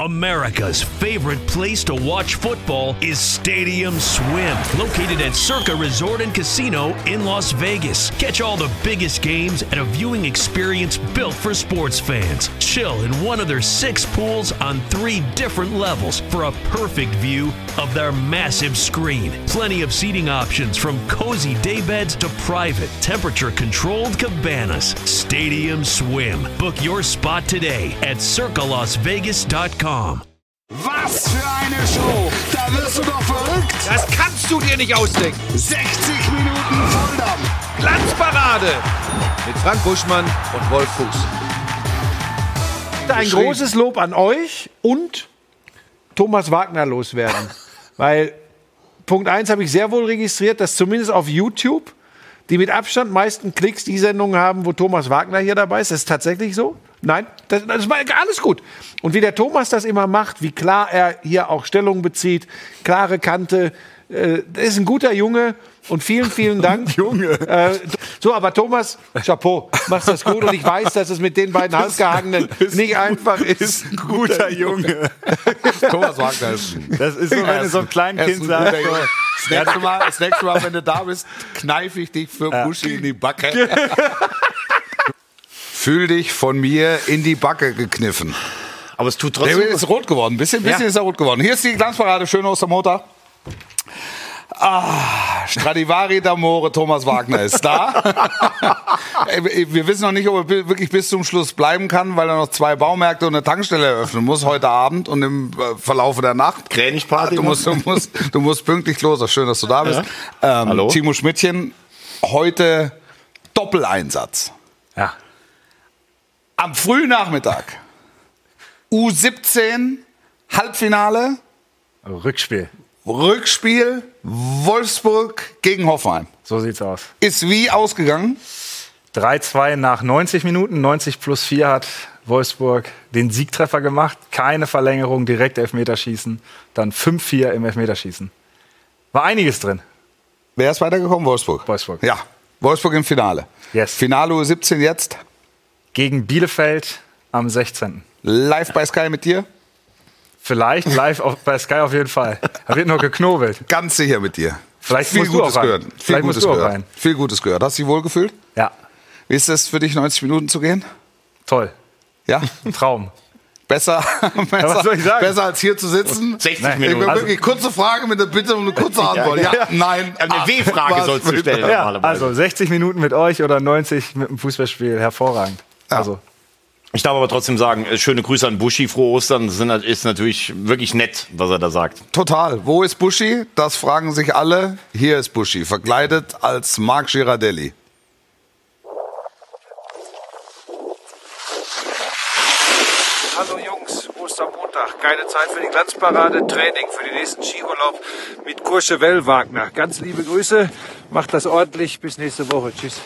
America's favorite place to watch football is Stadium Swim, located at Circa Resort and Casino in Las Vegas. Catch all the biggest games at a viewing experience built for sports fans. Chill in one of their 6 pools on 3 different levels for a perfect view of their massive screen. Plenty of seating options from cozy daybeds to private, temperature-controlled cabanas. Stadium Swim. Book your spot today at circalasvegas.com. Was für eine Show! Da wirst du doch verrückt! Das kannst du dir nicht ausdenken! 60 Minuten Volldampf! Glanzparade! Mit Frank Buschmann und Wolf Fuß. Ein großes Lob an euch und Thomas Wagner loswerden. Weil Punkt 1 habe ich sehr wohl registriert, dass zumindest auf YouTube die mit Abstand meisten Klicks die Sendungen haben, wo Thomas Wagner hier dabei ist. Das ist tatsächlich so? Nein, das war alles gut. Und wie der Thomas das immer macht, wie klar er hier auch Stellung bezieht, klare Kante, das ist ein guter Junge und vielen, vielen Dank. Junge. Aber Thomas, Chapeau, machst das gut und ich weiß, dass es mit den beiden Halbgehangenen nicht einfach ist. Ein guter Junge. Thomas Wagner ist Das ist so, wenn du so einem kleinen Kind sagst. das nächste Mal, wenn du da bist, kneife ich dich für Buschi in die Backe. Fühl dich von mir in die Backe gekniffen. Aber es tut trotzdem. Der ist rot geworden. Ein bisschen ist er rot geworden. Hier ist die Glanzparade, schön aus der Motor. Stradivari d'Amore, Thomas Wagner ist da. Wir wissen noch nicht, ob er wirklich bis zum Schluss bleiben kann, weil er noch 2 Baumärkte und eine Tankstelle eröffnen muss heute Abend und im Verlaufe der Nacht. Krähenigparty. Du musst pünktlich los. Schön, dass du da bist. Ja. Hallo. Timo Schmidtchen, heute Doppeleinsatz. Ja. Am frühen Nachmittag. U17 Halbfinale. Rückspiel. Rückspiel Wolfsburg gegen Hoffenheim. So sieht's aus. Ist wie ausgegangen? 3-2 nach 90 Minuten. 90 plus 4 hat Wolfsburg den Siegtreffer gemacht. Keine Verlängerung, direkt Elfmeterschießen. Dann 5-4 im Elfmeterschießen. War einiges drin. Wer ist weitergekommen? Wolfsburg. Ja, Wolfsburg im Finale. Yes. Finale U17 jetzt. Gegen Bielefeld am 16. Live bei Sky mit dir? Vielleicht live bei Sky auf jeden Fall. Da wird noch geknobelt. Ganz sicher mit dir. Vielleicht viel musst du Gutes auch rein. gehört. Vielleicht musst du auch rein. Viel Gutes gehört. Hast du dich wohl gefühlt? Ja. Wie ist es für dich, 90 Minuten zu gehen? Toll. Ja? Ein Traum. Besser was soll ich sagen? Besser als hier zu sitzen? 60 Minuten. Wirklich kurze Frage mit der Bitte um eine kurze Antwort. Ja, nein. Eine W-Frage sollst du stellen. Ja, also 60 Minuten mit euch oder 90 mit dem Fußballspiel, hervorragend. Ja. Also Ich darf aber trotzdem sagen, schöne Grüße an Buschi, frohe Ostern. Das ist natürlich wirklich nett, was er da sagt. Total. Wo ist Buschi? Das fragen sich alle. Hier ist Buschi, verkleidet als Marc Girardelli. Hallo Jungs, Ostermontag, keine Zeit für die Glanzparade, Training für den nächsten Skiurlaub mit Courchevel Wagner. Ganz liebe Grüße, macht das ordentlich, bis nächste Woche, tschüss.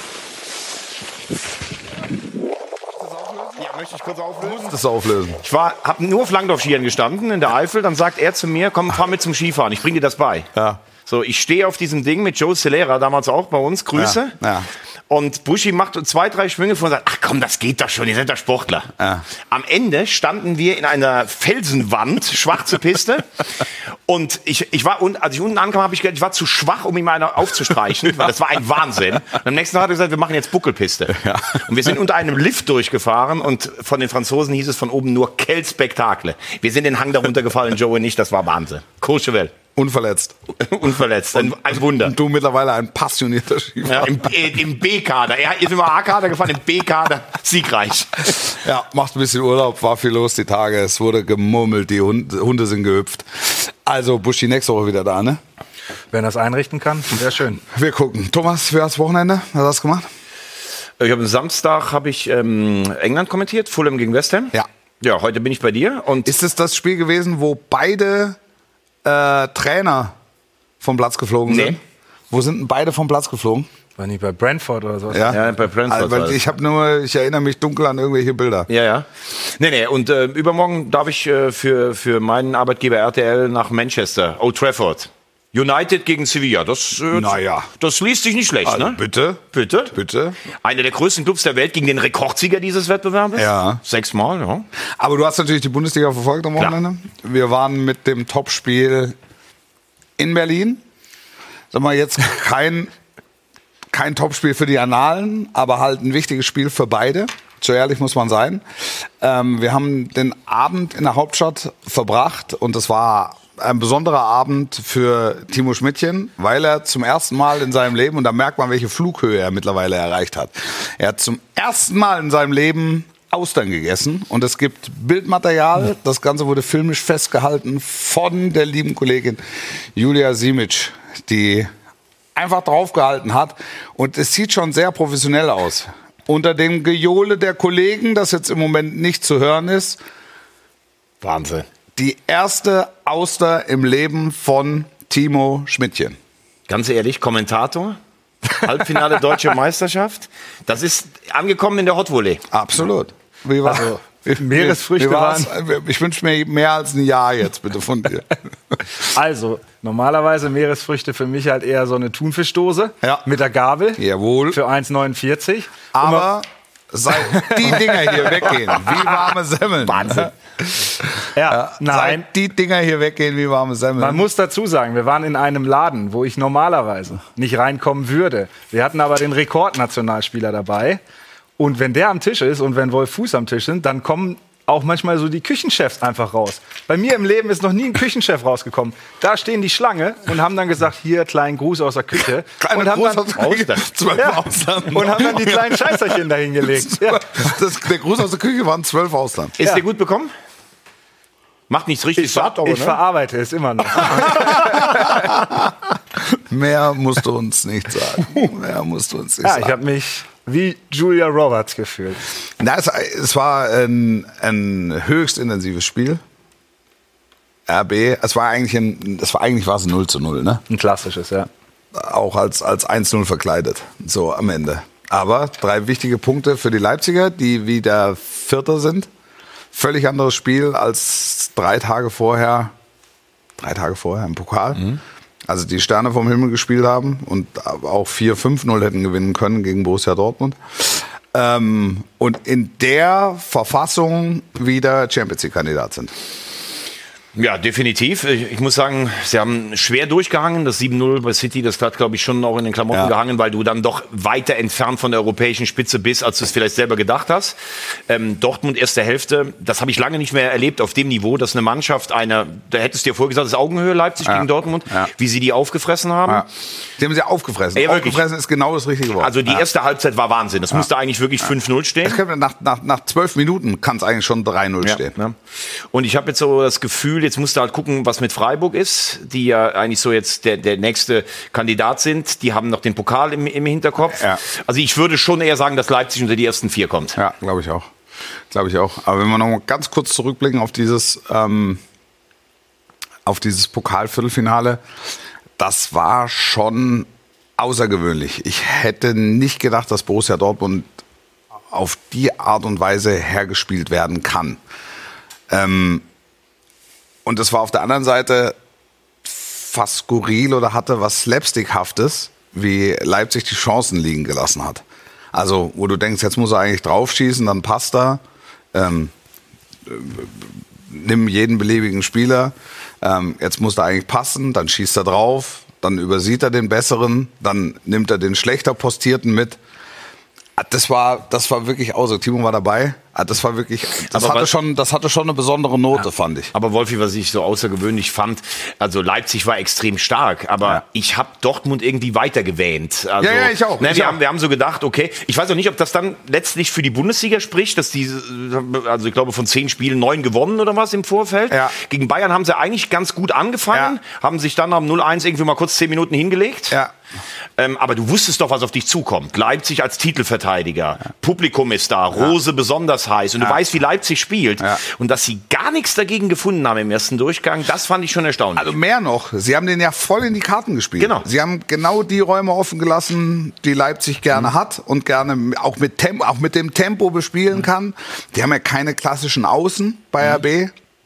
Ja, möchte ich kurz auflösen? Das auflösen. Ich habe nur auf Langdorf-Skiern gestanden in der Eifel. Dann sagt er zu mir, komm, fahr mit zum Skifahren. Ich bring dir das bei. Ja. So, ich stehe auf diesem Ding mit Joe Celera, damals auch bei uns. Grüße. Ja. Und Buschi macht 2, 3 Schwünge vor und sagt, ach komm, das geht doch schon, ihr seid doch Sportler. Ja. Am Ende standen wir in einer Felsenwand, schwarze Piste. Und ich war, als ich unten ankam, habe ich gedacht, ich war zu schwach, um ihm eine aufzustreichen, weil das war ein Wahnsinn. Und am nächsten Tag hat er gesagt, wir machen jetzt Buckelpiste. Ja. Und wir sind unter einem Lift durchgefahren und von den Franzosen hieß es von oben nur Quel Spektakel. Wir sind den Hang darunter gefallen, Joe und ich, das war Wahnsinn. Courchevel. Unverletzt. Unverletzt, ein Wunder. Und du mittlerweile ein passionierter Skifahrer. Ja, im B-Kader. Er ist immer A-Kader gefahren, im B-Kader siegreich. Ja, macht ein bisschen Urlaub, war viel los die Tage. Es wurde gemurmelt, die Hunde sind gehüpft. Also Buschi nächste Woche wieder da, ne? wenn er es einrichten kann, wäre schön. Wir gucken. Thomas, für das Wochenende, was hast du gemacht? Ich habe am Samstag England kommentiert, Fulham gegen West Ham. Ja. Ja, heute bin ich bei dir. Und Ist es das Spiel gewesen, wo beide Trainer vom Platz geflogen sind? Nee. Wo sind denn beide vom Platz geflogen? War nicht bei Brentford oder so? ja, bei Brentford. Also, ich erinnere mich dunkel an irgendwelche Bilder. Ja. Nee. Und übermorgen darf ich für meinen Arbeitgeber RTL nach Manchester, Old Trafford. United gegen Sevilla, das liest sich nicht schlecht, ne? Bitte. Einer der größten Clubs der Welt gegen den Rekordsieger dieses Wettbewerbs. Ja. 6-mal, ja. Aber du hast natürlich die Bundesliga verfolgt am Wochenende. Wir waren mit dem Topspiel in Berlin. Sag mal, jetzt kein Topspiel für die Annalen, aber halt ein wichtiges Spiel für beide. So ehrlich muss man sein. Wir haben den Abend in der Hauptstadt verbracht und das war ein besonderer Abend für Timo Schmidtchen, weil er zum ersten Mal in seinem Leben, und da merkt man, welche Flughöhe er mittlerweile erreicht hat. Er hat zum ersten Mal in seinem Leben Austern gegessen und es gibt Bildmaterial. Das Ganze wurde filmisch festgehalten von der lieben Kollegin Julia Simic, die einfach draufgehalten hat und es sieht schon sehr professionell aus. Unter dem Gejohle der Kollegen, das jetzt im Moment nicht zu hören ist, Wahnsinn. Die erste Auster im Leben von Timo Schmidtchen. Ganz ehrlich, Kommentator, Halbfinale Deutsche Meisterschaft, das ist angekommen in der Hot Volley. Absolut. Wie war Meeresfrüchte waren. Ich wünsche mir mehr als ein Jahr jetzt bitte von dir. Also, normalerweise Meeresfrüchte für mich halt eher so eine Thunfischdose mit der Gabel. Jawohl. Für 1,49. Aber seit die Dinger hier weggehen, wie warme Semmeln. Wahnsinn. Nein. Seit die Dinger hier weggehen, wie warme Semmeln. Man muss dazu sagen, wir waren in einem Laden, wo ich normalerweise nicht reinkommen würde. Wir hatten aber den Rekordnationalspieler dabei. Und wenn der am Tisch ist und wenn Wolf Fuß am Tisch sind, dann kommen auch manchmal so die Küchenchefs einfach raus. Bei mir im Leben ist noch nie ein Küchenchef rausgekommen. Da stehen die Schlange und haben dann gesagt, hier, kleinen Gruß aus der Küche. Und haben dann die kleinen Scheißerchen dahingelegt. Ja. Der Gruß aus der Küche waren 12 Austern. Ist der gut bekommen? Macht nichts richtig satt, aber ich verarbeite es immer noch. Mehr musst du uns nicht sagen. Ich habe mich wie Julia Roberts gefühlt. Na, es war ein höchst intensives Spiel. RB, es war eigentlich 0:0, ne? Ein klassisches, ja. Auch als 1:0 verkleidet, so am Ende. Aber 3 wichtige Punkte für die Leipziger, die wieder Vierter sind. Völlig anderes Spiel als 3 Tage vorher im Pokal. Mhm. Also die Sterne vom Himmel gespielt haben und auch 4-5-0 hätten gewinnen können gegen Borussia Dortmund. Und in der Verfassung wieder Champions League-Kandidat sind. Ja, definitiv. Ich muss sagen, sie haben schwer durchgehangen. Das 7:0 bei City, das hat, glaube ich, schon auch in den Klamotten gehangen, weil du dann doch weiter entfernt von der europäischen Spitze bist, als du es vielleicht selber gedacht hast. Dortmund, erste Hälfte, das habe ich lange nicht mehr erlebt auf dem Niveau, dass eine Mannschaft, da hättest du dir vorher gesagt, das ist Augenhöhe Leipzig gegen Dortmund, wie sie die aufgefressen haben. Ja. Die haben sie aufgefressen. Ja, aufgefressen ist genau das richtige Wort. Also die erste Halbzeit war Wahnsinn. Das musste eigentlich wirklich 5:0 stehen. Nach 12 Minuten kann es eigentlich schon 3:0 stehen. Ja. Und ich habe jetzt so das Gefühl, jetzt musst du halt gucken, was mit Freiburg ist, die ja eigentlich so jetzt der nächste Kandidat sind. Die haben noch den Pokal im Hinterkopf. Ja. Also ich würde schon eher sagen, dass Leipzig unter die ersten 4 kommt. Ja, glaube ich auch. Aber wenn wir noch mal ganz kurz zurückblicken auf dieses Pokalviertelfinale, das war schon außergewöhnlich. Ich hätte nicht gedacht, dass Borussia Dortmund auf die Art und Weise hergespielt werden kann. Und das war auf der anderen Seite fast skurril oder hatte was Slapstickhaftes, wie Leipzig die Chancen liegen gelassen hat. Also, wo du denkst, jetzt muss er eigentlich draufschießen, dann passt er. Nimm jeden beliebigen Spieler. Jetzt muss er eigentlich passen, dann schießt er drauf, dann übersieht er den Besseren, dann nimmt er den schlechter Postierten mit. Das war wirklich außer. Timo war dabei. Das war wirklich, das hatte schon eine besondere Note, fand ich. Aber Wolfi, was ich so außergewöhnlich fand, also Leipzig war extrem stark, aber ich habe Dortmund irgendwie weiter gewähnt. Also, ja, ich auch. Wir haben so gedacht, okay, ich weiß auch nicht, ob das dann letztlich für die Bundesliga spricht, dass die, also ich glaube von 10 Spielen 9 gewonnen oder was im Vorfeld. Ja. Gegen Bayern haben sie eigentlich ganz gut angefangen, haben sich dann am 0:1 irgendwie mal kurz 10 Minuten hingelegt. Ja. Aber du wusstest doch, was auf dich zukommt. Leipzig als Titelverteidiger, Publikum ist da, Rose besonders heiß und du weißt, wie Leipzig spielt. Ja. Und dass sie gar nichts dagegen gefunden haben im ersten Durchgang, das fand ich schon erstaunlich. Also mehr noch, sie haben den ja voll in die Karten gespielt. Genau. Sie haben genau die Räume offen gelassen, die Leipzig gerne hat und gerne auch mit dem Tempo bespielen kann. Die haben ja keine klassischen Außen bei RB.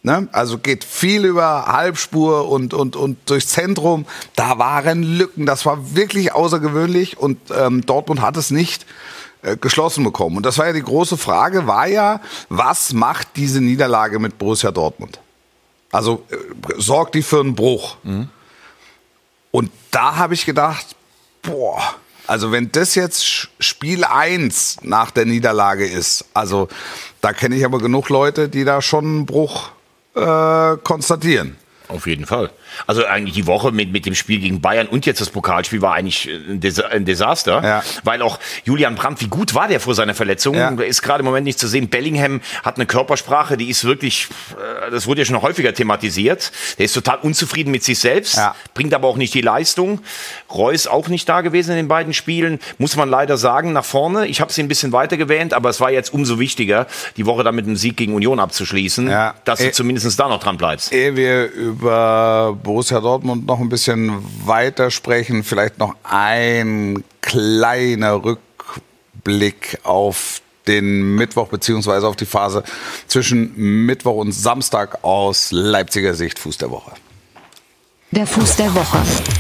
Ne? Also geht viel über Halbspur und durchs Zentrum. Da waren Lücken. Das war wirklich außergewöhnlich und Dortmund hat es nicht geschlossen bekommen. Und das war ja die große Frage, was macht diese Niederlage mit Borussia Dortmund? Also sorgt die für einen Bruch? Mhm. Und da habe ich gedacht, also wenn das jetzt Spiel 1 nach der Niederlage ist, also da kenne ich aber genug Leute, die da schon einen Bruch konstatieren. Auf jeden Fall. Also eigentlich die Woche mit dem Spiel gegen Bayern und jetzt das Pokalspiel war eigentlich ein Desaster. Ja. Weil auch Julian Brandt, wie gut war der vor seiner Verletzung? Ja. Ist gerade im Moment nicht zu sehen. Bellingham hat eine Körpersprache, die ist wirklich, das wurde ja schon häufiger thematisiert. Der ist total unzufrieden mit sich selbst, bringt aber auch nicht die Leistung. Reus auch nicht da gewesen in den beiden Spielen. Muss man leider sagen, nach vorne. Ich habe sie ein bisschen weiter gewähnt, aber es war jetzt umso wichtiger, die Woche dann mit einem Sieg gegen Union abzuschließen, dass du zumindest da noch dran bleibst. Ehe wir über Borussia Dortmund noch ein bisschen weiter sprechen, vielleicht noch ein kleiner Rückblick auf den Mittwoch beziehungsweise auf die Phase zwischen Mittwoch und Samstag aus Leipziger Sicht. Fuß der Woche. Der Fuß der Woche.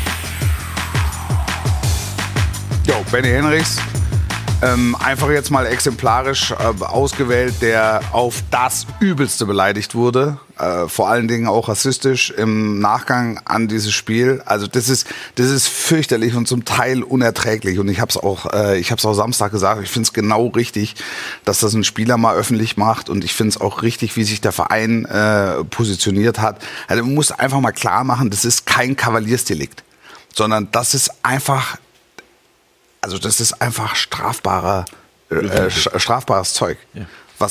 Benny Henrichs. Einfach jetzt mal exemplarisch ausgewählt, der auf das Übelste beleidigt wurde. Vor allen Dingen auch rassistisch im Nachgang an dieses Spiel. Also das ist fürchterlich und zum Teil unerträglich. Und ich habe es auch Samstag gesagt, ich finde es genau richtig, dass das ein Spieler mal öffentlich macht. Und ich finde es auch richtig, wie sich der Verein positioniert hat. Also man muss einfach mal klar machen, das ist kein Kavaliersdelikt, sondern das ist einfach strafbares Zeug. Ja.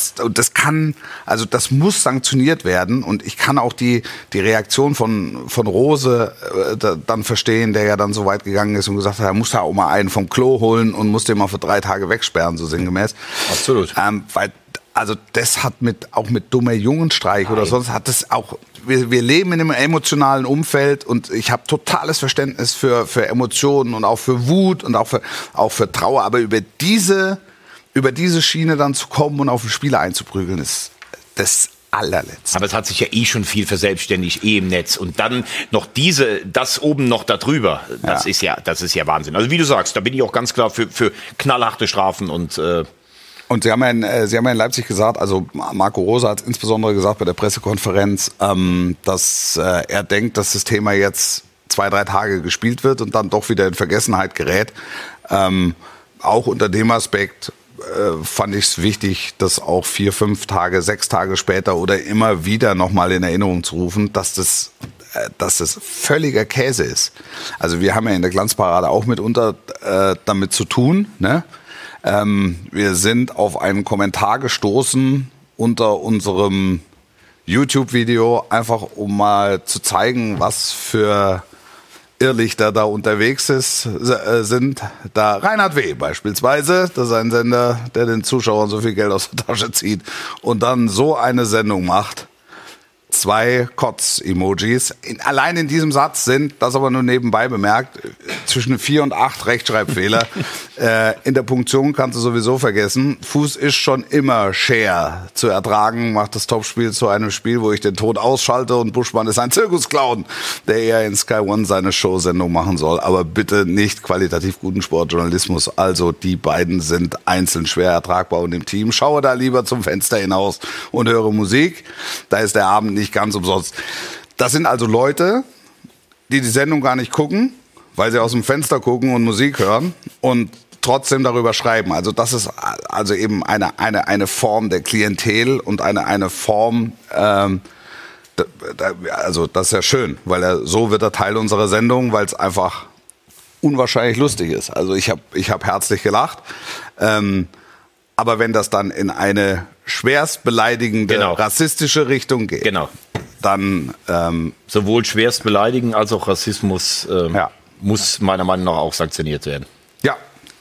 Das muss sanktioniert werden und ich kann auch die Reaktion von Rose dann verstehen, der ja dann so weit gegangen ist und gesagt hat, er muss da auch mal einen vom Klo holen und muss den mal für 3 Tage wegsperren, so sinngemäß. Absolut. Weil das hat auch mit dummer Jungenstreich oder sonst hat das auch. Wir leben in einem emotionalen Umfeld und ich habe totales Verständnis für Emotionen und auch für Wut und auch für Trauer. Aber über diese Schiene dann zu kommen und auf den Spieler einzuprügeln, ist das allerletzte. Aber es hat sich ja schon viel verselbstständigt im Netz und dann noch das oben noch darüber. Das ist ja Wahnsinn. Also wie du sagst, da bin ich auch ganz klar für knallharte Strafen und Sie haben ja in Leipzig gesagt, also Marco Rose hat insbesondere gesagt bei der Pressekonferenz, dass er denkt, dass das Thema jetzt 2-3 Tage gespielt wird und dann doch wieder in Vergessenheit gerät. Auch unter dem Aspekt fand ich es wichtig, das auch 4, 5 Tage, 6 Tage später oder immer wieder nochmal in Erinnerung zu rufen, dass das völliger Käse ist. Also wir haben ja in der Glanzparade auch mitunter damit zu tun, ne? Wir sind auf einen Kommentar gestoßen unter unserem YouTube-Video, einfach um mal zu zeigen, was für Irrlichter da unterwegs sind. Da Reinhard W. beispielsweise, das ist ein Sender, der den Zuschauern so viel Geld aus der Tasche zieht und dann so eine Sendung macht. 2 Kotz-Emojis. Allein in diesem Satz sind, das aber nur nebenbei bemerkt, zwischen 4 und 8 Rechtschreibfehler. In der Punktion kannst du sowieso vergessen. Fuß ist schon immer schwer zu ertragen, macht das Topspiel zu einem Spiel, wo ich den Ton ausschalte und Buschmann ist ein Zirkusclown, der eher in Sky One seine Showsendung machen soll. Aber bitte nicht qualitativ guten Sportjournalismus. Also die beiden sind einzeln schwer ertragbar und im Team. Schaue da lieber zum Fenster hinaus und höre Musik. Da ist der Abend nicht ganz umsonst. Das sind also Leute, die Sendung gar nicht gucken, weil sie aus dem Fenster gucken und Musik hören und trotzdem darüber schreiben. Also das ist also eben eine Form der Klientel und eine Form, also das ist ja schön, weil so wird er Teil unserer Sendung, weil es einfach unwahrscheinlich lustig ist. Also ich hab herzlich gelacht. Aber wenn das dann in eine schwerst beleidigende, rassistische Richtung geht, dann sowohl schwerst beleidigen als auch Rassismus muss meiner Meinung nach auch sanktioniert werden. Ja.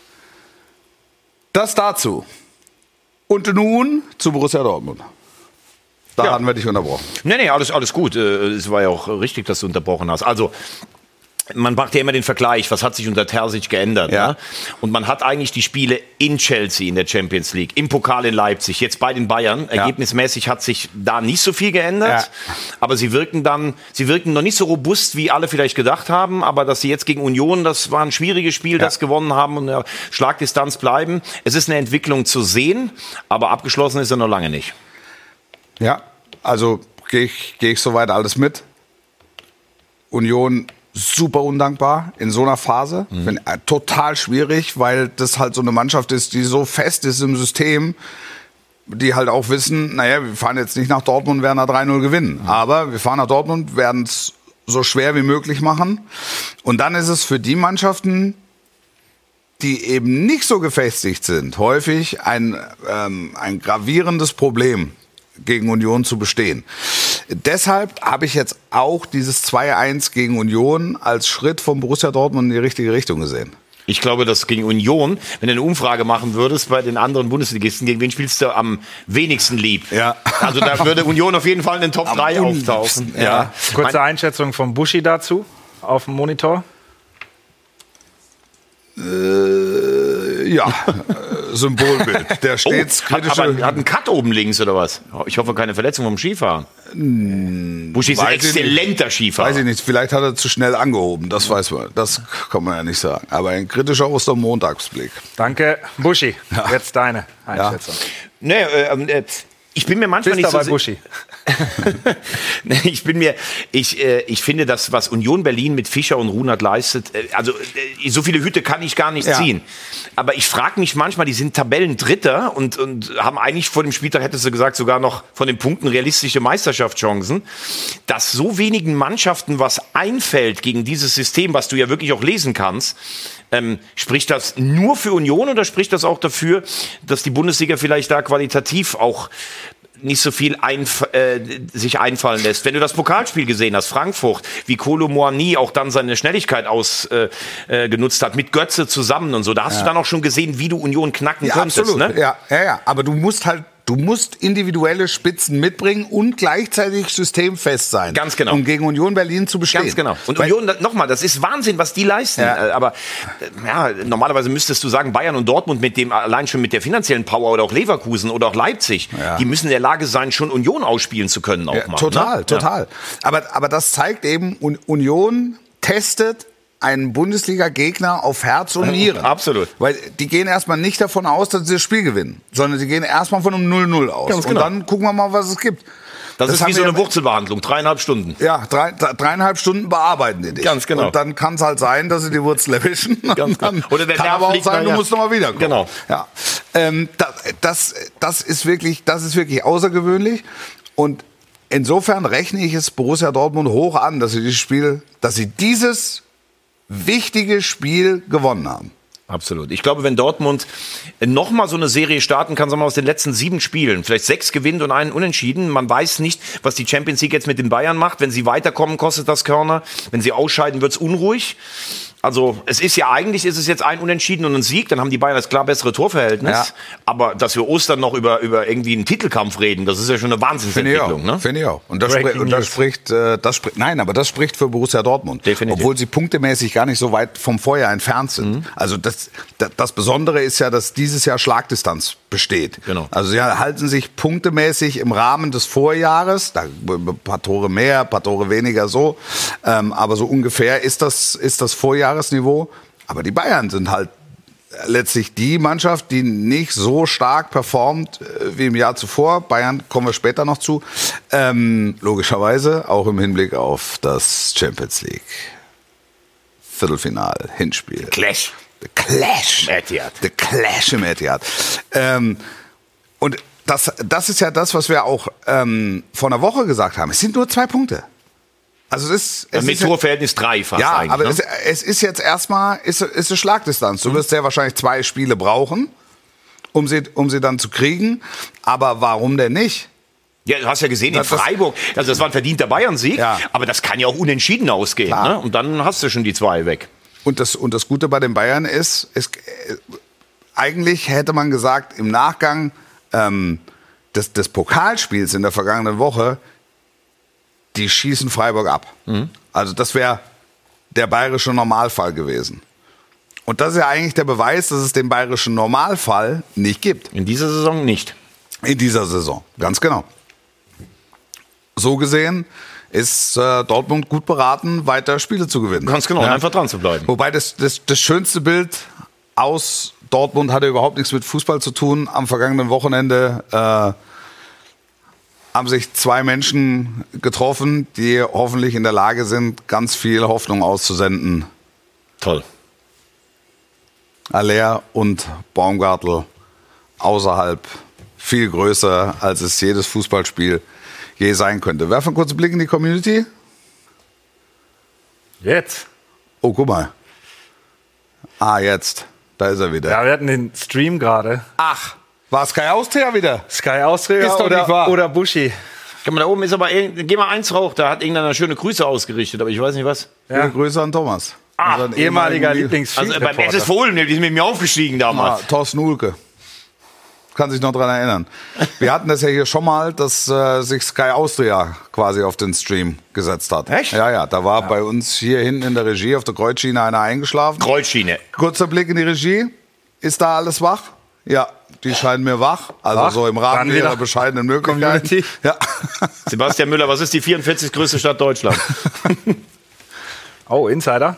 Das dazu. Und nun zu Borussia Dortmund. Da hatten wir dich unterbrochen. Nee, alles gut. Es war ja auch richtig, dass du unterbrochen hast. Also, man macht ja immer den Vergleich, was hat sich unter Terzic geändert. Ja. Ne? Und man hat eigentlich die Spiele in Chelsea in der Champions League, im Pokal in Leipzig, jetzt bei den Bayern. Ergebnismäßig hat sich da nicht so viel geändert. Ja. Aber sie wirken noch nicht so robust, wie alle vielleicht gedacht haben. Aber dass sie jetzt gegen Union, das war ein schwieriges Spiel, das gewonnen haben und in der Schlagdistanz bleiben. Es ist eine Entwicklung zu sehen, aber abgeschlossen ist er noch lange nicht. Ja, also gehe ich soweit alles mit. Union super undankbar in so einer Phase. Total schwierig, weil das halt so eine Mannschaft ist, die so fest ist im System, die halt auch wissen, naja, wir fahren jetzt nicht nach Dortmund und werden da 3-0 gewinnen. Aber wir fahren nach Dortmund, werden es so schwer wie möglich machen. Und dann ist es für die Mannschaften, die eben nicht so gefestigt sind, häufig ein gravierendes Problem gegen Union zu bestehen. Deshalb habe ich jetzt auch dieses 2-1 gegen Union als Schritt vom Borussia Dortmund in die richtige Richtung gesehen. Ich glaube, dass gegen Union, wenn du eine Umfrage machen würdest bei den anderen Bundesligisten, gegen wen spielst du am wenigsten lieb? Ja. Also da würde Union auf jeden Fall in den Top 3 auftauchen. Ja. Kurze Einschätzung von Buschi dazu auf dem Monitor. Symbolbild. Der stets kritische... Hat einen Cut oben links oder was? Ich hoffe, keine Verletzung vom Skifahren. Buschi ist ein exzellenter Skifahrer. Weiß ich nicht, vielleicht hat er zu schnell angehoben, das weiß man. Das kann man ja nicht sagen. Aber ein kritischer Ostermontagsblick. Danke, Buschi. Jetzt deine Einschätzung. Ich bin mir manchmal Bist nicht so bei Buschi. Ich finde, das, was Union Berlin mit Fischer und Runert leistet, so viele Hüte kann ich gar nicht ziehen. Aber ich frage mich manchmal, die sind Tabellendritter und haben eigentlich vor dem Spieltag, hättest du gesagt, sogar noch von den Punkten realistische Meisterschaftschancen, dass so wenigen Mannschaften was einfällt gegen dieses System, was du ja wirklich auch lesen kannst. Spricht das nur für Union oder spricht das auch dafür, dass die Bundesliga vielleicht da qualitativ auch nicht so viel sich einfallen lässt? Wenn du das Pokalspiel gesehen hast, Frankfurt, wie Kolo Muani auch dann seine Schnelligkeit genutzt hat, mit Götze zusammen und so, da hast du dann auch schon gesehen, wie du Union knacken könntest. Absolut. Ne? Ja, aber du musst individuelle Spitzen mitbringen und gleichzeitig systemfest sein. Ganz genau. Um gegen Union Berlin zu bestehen. Ganz genau. Und Union, nochmal, das ist Wahnsinn, was die leisten. Ja. Aber normalerweise müsstest du sagen, Bayern und Dortmund allein schon mit der finanziellen Power oder auch Leverkusen oder auch Leipzig, die müssen in der Lage sein, schon Union ausspielen zu können. Auch mal, total, ne? total. Aber das zeigt eben, Union testet einen Bundesliga-Gegner auf Herz und Nieren. Absolut. Weil die gehen erstmal nicht davon aus, dass sie das Spiel gewinnen, sondern sie gehen erstmal von einem 0-0 aus. Ganz genau. Und dann gucken wir mal, was es gibt. Das ist wie so eine Wurzelbehandlung, 3,5 Stunden. Ja, 3,5 Stunden bearbeiten die dich. Ganz genau. Und dann kann es halt sein, dass sie die Wurzel erwischen. Ganz genau. Oder der kann aber auch sein, du musst nochmal wiederkommen. Genau. Ja. Das ist wirklich außergewöhnlich. Und insofern rechne ich es Borussia Dortmund hoch an, dass sie dieses wichtige Spiel gewonnen haben. Absolut. Ich glaube, wenn Dortmund nochmal so eine Serie starten kann, sagen wir mal aus den letzten 7 Spielen, vielleicht 6 gewinnt und einen unentschieden. Man weiß nicht, was die Champions League jetzt mit den Bayern macht. Wenn sie weiterkommen, kostet das Körner. Wenn sie ausscheiden, wird's unruhig. Also eigentlich ist es jetzt ein Unentschieden und ein Sieg, dann haben die Bayern das klar bessere Torverhältnis. Ja. Aber dass wir Ostern noch über irgendwie einen Titelkampf reden, das ist ja schon eine Wahnsinnsentwicklung. Finde ich auch. Und das spricht für Borussia Dortmund. Definitiv. Obwohl sie punktemäßig gar nicht so weit vom Vorjahr entfernt sind. Also das Besondere ist ja, dass dieses Jahr Schlagdistanz besteht. Genau. Also sie halten sich punktemäßig im Rahmen des Vorjahres, da ein paar Tore mehr, ein paar Tore weniger so, aber so ungefähr ist das Vorjahresniveau. Aber die Bayern sind halt letztlich die Mannschaft, die nicht so stark performt wie im Jahr zuvor. Bayern kommen wir später noch zu. Logischerweise auch im Hinblick auf das Champions League Viertelfinal, Hinspiel. Clash. The Clash. Etihad. The Clash im Etihad. Und das ist ja das, was wir auch vor einer Woche gesagt haben. Es sind nur 2 Punkte. Also mit Torverhältnis 3 fast ja, eigentlich. Aber ne? es ist jetzt erstmal ist eine Schlagdistanz. Du wirst sehr wahrscheinlich 2 Spiele brauchen, um sie dann zu kriegen. Aber warum denn nicht? Ja, du hast ja gesehen, in Freiburg, also das war ein verdienter Bayern-Sieg, aber das kann ja auch unentschieden ausgehen. Ne? Und dann hast du schon die 2 weg. Und das Gute bei den Bayern ist, eigentlich hätte man gesagt, im Nachgang des Pokalspiels in der vergangenen Woche, die schießen Freiburg ab. Also das wäre der bayerische Normalfall gewesen. Und das ist ja eigentlich der Beweis, dass es den bayerischen Normalfall nicht gibt. In dieser Saison nicht. In dieser Saison, ganz genau. So gesehen ist Dortmund gut beraten, weiter Spiele zu gewinnen. Ganz genau, einfach dran zu bleiben. Wobei das schönste Bild aus Dortmund hatte überhaupt nichts mit Fußball zu tun. Am vergangenen Wochenende haben sich 2 Menschen getroffen, die hoffentlich in der Lage sind, ganz viel Hoffnung auszusenden. Toll. Aller und Baumgartl außerhalb, viel größer, als es jedes Fußballspiel je sein könnte. Werfen einen kurzen Blick in die Community. Jetzt. Oh, guck mal. Jetzt. Da ist er wieder. Ja, wir hatten den Stream gerade. Ach, war Sky Austria wieder? Sky Austria Ist doch nicht wahr. oder Buschi. Guck mal, da oben ist aber, geh mal eins rauf, da hat irgendeiner schöne Grüße ausgerichtet, aber ich weiß nicht was. Viele Grüße an Thomas. Unseren Ehemaliger Also Lieblingsreporter. beim SSV Ulm, die sind mit mir aufgestiegen damals. Thorsten Uhlke. Kann sich noch daran erinnern. Wir hatten das ja hier schon mal, dass sich Sky Austria quasi auf den Stream gesetzt hat. Echt? Ja. Da war bei uns hier hinten in der Regie auf der Kreuzschiene einer eingeschlafen. Kreuzschiene. Kurzer Blick in die Regie. Ist da alles wach? Ja, die scheinen mir wach. Also Wach? so im Rahmen Dann wieder ihrer bescheidenen Möglichkeiten. Community. Ja. Sebastian Müller, was ist die 44. größte Stadt Deutschlands? Oh, Insider.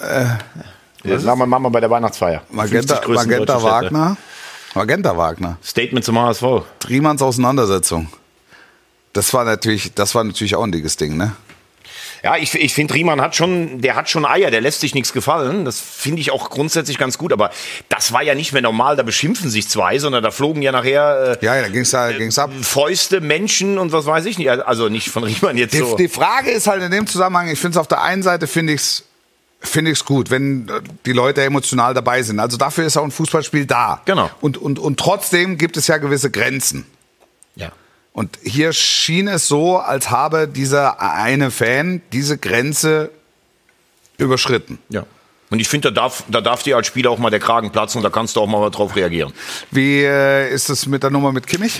Das machen wir bei der Weihnachtsfeier. 50 größten Magenta deutschen Städte. Wagner. Magenta Wagner. Statement zum HSV. Riemanns Auseinandersetzung. Das war natürlich auch ein dickes Ding, ne? Ja, ich finde, Riemann hat schon Eier, der lässt sich nichts gefallen. Das finde ich auch grundsätzlich ganz gut. Aber das war ja nicht mehr normal, da beschimpfen sich 2, sondern da flogen ja nachher Da ging's ab. Fäuste, Menschen und was weiß ich nicht. Also nicht von Riemann jetzt so. Die Frage ist halt in dem Zusammenhang, ich finde es auf der einen Seite finde ich's gut, wenn die Leute emotional dabei sind. Also dafür ist auch ein Fußballspiel da. Genau. Und trotzdem gibt es ja gewisse Grenzen. Ja. Und hier schien es so, als habe dieser eine Fan diese Grenze überschritten. Ja. Und ich finde, da darf dir als Spieler auch mal der Kragen platzen und da kannst du auch mal drauf reagieren. Wie ist es mit der Nummer mit Kimmich?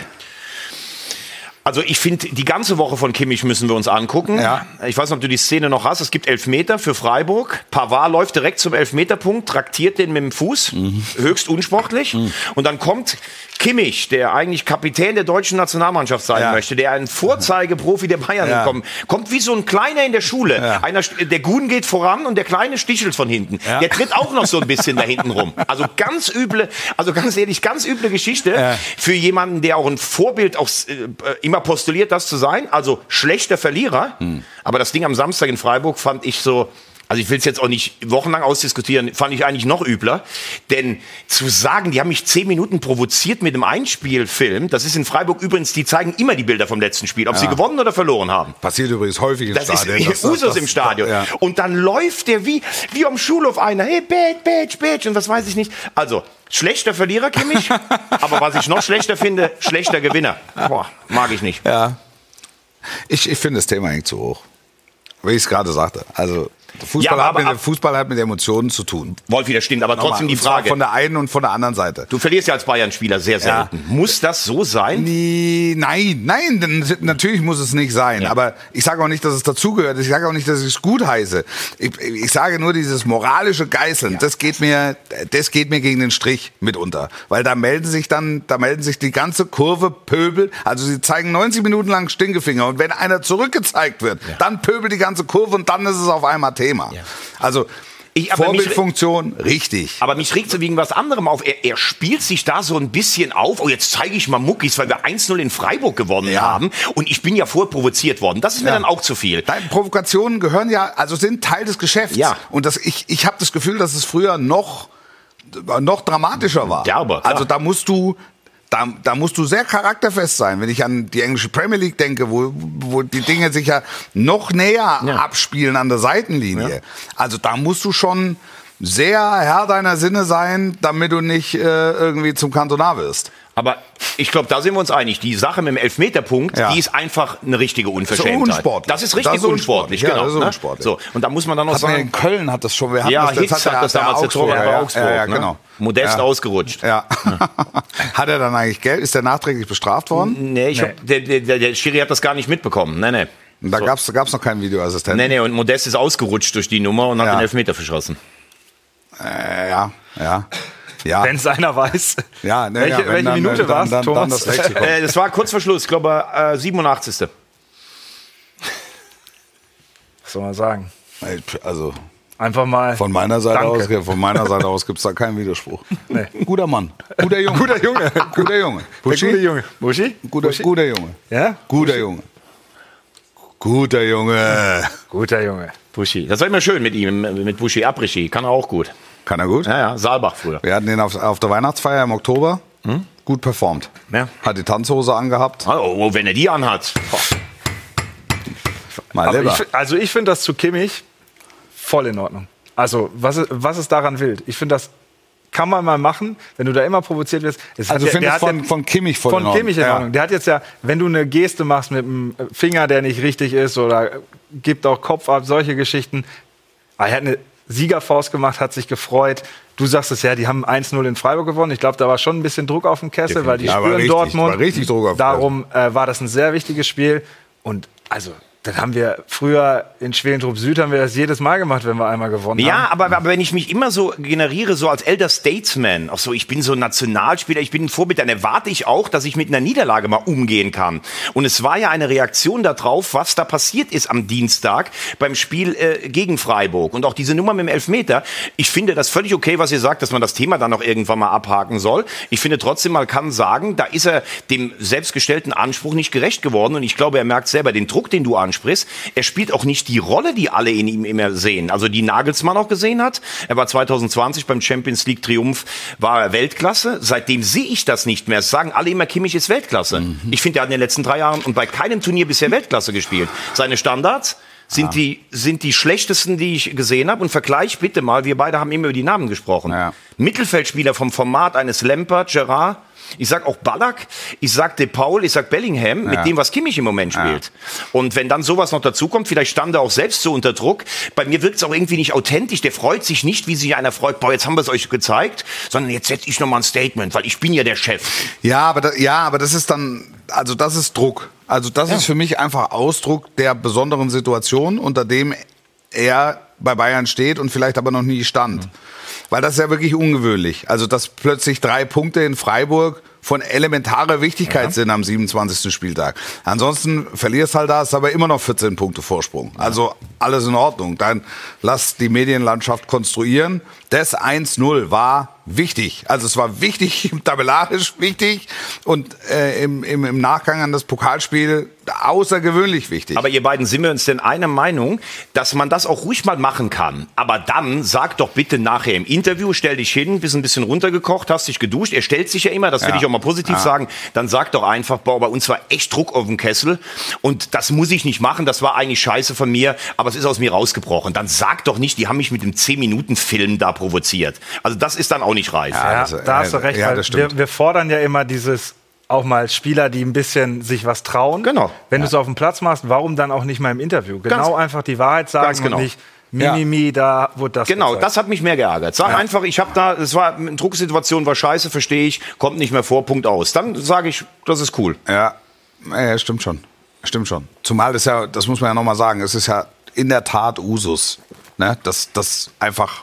Also ich finde, die ganze Woche von Kimmich müssen wir uns angucken. Ja. Ich weiß nicht, ob du die Szene noch hast. Es gibt Elfmeter für Freiburg. Pavard läuft direkt zum Elfmeterpunkt, traktiert den mit dem Fuß. Höchst unsportlich. Und dann kommt Kimmich, der eigentlich Kapitän der deutschen Nationalmannschaft sein möchte, der ein Vorzeigeprofi der Bayern kommt wie so ein Kleiner in der Schule. Ja. Der Gun geht voran und der Kleine stichelt von hinten. Ja. Der tritt auch noch so ein bisschen da hinten rum. Also ganz ehrlich, ganz üble Geschichte für jemanden, der auch ein Vorbild auch immer postuliert, das zu sein. Also schlechter Verlierer. Aber das Ding am Samstag in Freiburg fand ich so... Also ich will es jetzt auch nicht wochenlang ausdiskutieren, fand ich eigentlich noch übler. Denn zu sagen, die haben mich 10 Minuten provoziert mit einem Einspielfilm, das ist in Freiburg übrigens, die zeigen immer die Bilder vom letzten Spiel, ob sie gewonnen oder verloren haben. Passiert übrigens häufig im Stadion. Das ist Usus im Stadion. Ja. Und dann läuft der wie am Schulhof einer, hey, Badge, und was weiß ich nicht. Also, schlechter Verlierer, Kimmich, aber was ich noch schlechter finde, schlechter Gewinner. Boah, mag ich nicht. Ja. Ich finde das Thema eigentlich zu hoch. Wie ich es gerade sagte. Also, Fußball hat mit Emotionen zu tun. Wolfi, das stimmt, aber trotzdem die Frage. Von der einen und von der anderen Seite. Du verlierst ja als Bayern-Spieler sehr selten. Ja. Muss das so sein? Nein, natürlich muss es nicht sein. Ja. Aber ich sage auch nicht, dass es dazugehört. Ich sage auch nicht, dass ich es gut heiße. Ich sage nur, dieses moralische Geißeln, das geht mir gegen den Strich mitunter. Weil da melden sich die ganze Kurve Pöbel. Also sie zeigen 90 Minuten lang Stinkefinger. Und wenn einer zurückgezeigt wird, dann pöbelt die ganze Kurve und dann ist es auf einmal Thema. Ja. Also Vorbildfunktion, richtig. Aber mich regt so wegen was anderem auf. Er spielt sich da so ein bisschen auf. Oh, jetzt zeige ich mal Muckis, weil wir 1-0 in Freiburg gewonnen haben. Und ich bin ja vorher provoziert worden. Das ist mir dann auch zu viel. Provokationen gehören sind Teil des Geschäfts. Ja. Und ich habe das Gefühl, dass es früher noch dramatischer war. Derber, also da musst du sehr charakterfest sein. Wenn ich an die englische Premier League denke, wo die Dinge sich ja noch näher abspielen an der Seitenlinie. Ja. Also da musst du schon sehr Herr deiner Sinne sein, damit du nicht irgendwie zum Kantonar wirst. Aber ich glaube, da sind wir uns einig. Die Sache mit dem Elfmeterpunkt, die ist einfach eine richtige Unverschämtheit. Das ist richtig unsportlich. Ja, genau, das ist unsportlich. So, und da muss man dann noch sagen... In Köln hat das schon... Hitz hat das damals getroffen bei Augsburg. Ja, genau. Modest ausgerutscht. Ja. Hat er dann eigentlich Geld? Ist der nachträglich bestraft worden? Nee, der Schiri hat das gar nicht mitbekommen. Nee. Und da gab's noch keinen Videoassistenten. Nee, und Modest ist ausgerutscht durch die Nummer und hat den Elfmeter verschossen. Ja. Wenn es einer weiß. Ja, welche Minute war es, Thomas? Das Lexikon. Das war kurz vor Schluss, ich glaube 87. Was soll man sagen? Also Einfach mal. von meiner Seite Danke. aus gibt es da keinen Widerspruch. Nee. Guter Mann. Guter Junge. Guter Junge. Guter Junge. Buschi? Der gute Junge. Buschi? Guter Junge. Ja? Guter Junge. Guter Junge. Guter Junge. Buschi. Das war immer schön mit ihm, mit Buschi Abrischi. Kann er auch gut. Kann er gut? Ja, Saalbach früher. Wir hatten ihn auf der Weihnachtsfeier im Oktober. Gut performt. Ja. Hat die Tanzhose angehabt. Oh, wenn er die anhat. Mal Aber lieber. ich finde das zu Kimmich voll in Ordnung. Also, was ist daran wild? Ich finde, das kann man mal machen, wenn du da immer provoziert wirst. Also findest du von Kimmich voll in Ordnung? Von Kimmich in Ordnung. Der hat jetzt ja, wenn du eine Geste machst mit dem Finger, der nicht richtig ist oder gibt auch Kopf ab, solche Geschichten. Aber er hat eine Siegerfaust gemacht, hat sich gefreut. Du sagst es ja, die haben 1-0 in Freiburg gewonnen. Ich glaube, da war schon ein bisschen Druck auf dem Kessel, weil die Ja, war spüren richtig, Dortmund. war richtig Druck auf dem Darum war das ein sehr wichtiges Spiel. Und also, das haben wir früher in Schwelendrup Süd haben wir das jedes Mal gemacht, wenn wir einmal gewonnen haben. Ja, aber wenn ich mich immer so generiere, so als Elder Statesman, auch so, ich bin so Nationalspieler, ich bin ein Vorbild, dann erwarte ich auch, dass ich mit einer Niederlage mal umgehen kann. Und es war ja eine Reaktion darauf, was da passiert ist am Dienstag beim Spiel gegen Freiburg. Und auch diese Nummer mit dem Elfmeter, ich finde das völlig okay, was ihr sagt, dass man das Thema dann noch irgendwann mal abhaken soll. Ich finde trotzdem, man kann sagen, da ist er dem selbstgestellten Anspruch nicht gerecht geworden. Und ich glaube, er merkt selber den Druck, den du ansprichst. Er spielt auch nicht die Rolle, die alle in ihm immer sehen. Also die Nagelsmann auch gesehen hat. Er war 2020 beim Champions League Triumph, war er Weltklasse. Seitdem sehe ich das nicht mehr. Es sagen alle immer, Kimmich ist Weltklasse. Ich finde, er hat in den letzten 3 Jahren und bei keinem Turnier bisher Weltklasse gespielt. Seine Standards sind die schlechtesten, die ich gesehen habe. Und vergleich bitte mal, wir beide haben immer über die Namen gesprochen. Ja. Mittelfeldspieler vom Format eines Lampard, Gerrard, ich sag auch Ballack, ich sag De Paul, ich sag Bellingham, mit dem, was Kimmich im Moment spielt. Und wenn dann sowas noch dazukommt, vielleicht stand er auch selbst so unter Druck. Bei mir wirkt es auch irgendwie nicht authentisch. Der freut sich nicht, wie sich einer freut, boah, jetzt haben wir es euch gezeigt, sondern jetzt setze ich nochmal ein Statement, weil ich bin ja der Chef. Ja, aber das ist dann, also das ist Druck. Also das ist für mich einfach Ausdruck der besonderen Situation, unter dem er bei Bayern steht und vielleicht aber noch nie stand. Weil das ist ja wirklich ungewöhnlich. Also, dass plötzlich 3 Punkte in Freiburg von elementarer Wichtigkeit sind am 27. Spieltag. Ansonsten verlierst halt da, ist aber immer noch 14 Punkte Vorsprung. Also alles in Ordnung. Dann lass die Medienlandschaft konstruieren. Das 1-0 war wichtig. Also es war wichtig, tabellarisch wichtig und im Nachgang an das Pokalspiel außergewöhnlich wichtig. Aber ihr beiden, sind wir uns denn einer Meinung, dass man das auch ruhig mal machen kann? Aber dann sag doch bitte nachher im Interview, stell dich hin, bist ein bisschen runtergekocht, hast dich geduscht. Er stellt sich ja immer, das will ich auch mal positiv sagen. Dann sag doch einfach, boah, bei uns war echt Druck auf dem Kessel und das muss ich nicht machen, das war eigentlich scheiße von mir, aber es ist aus mir rausgebrochen. Dann sag doch nicht, die haben mich mit dem 10-Minuten-Film da provoziert. Also das ist dann auch nicht reif. Ja, da hast du recht. Ja, weil das stimmt. wir fordern ja immer dieses auch mal Spieler, die ein bisschen sich was trauen. Genau. Wenn du es auf dem Platz machst, warum dann auch nicht mal im Interview? Genau, einfach die Wahrheit sagen ganz genau. und nicht Mimimi, da wurde das Genau, gezeigt. das hat mich mehr geärgert. Sag einfach, ich habe da, es war eine Drucksituation, war scheiße, verstehe ich, kommt nicht mehr vor, Punkt aus. Dann sage ich, das ist cool. Ja, stimmt schon. Stimmt schon. Zumal das ja, das muss man ja nochmal sagen, es ist ja in der Tat Usus, ne? Dass einfach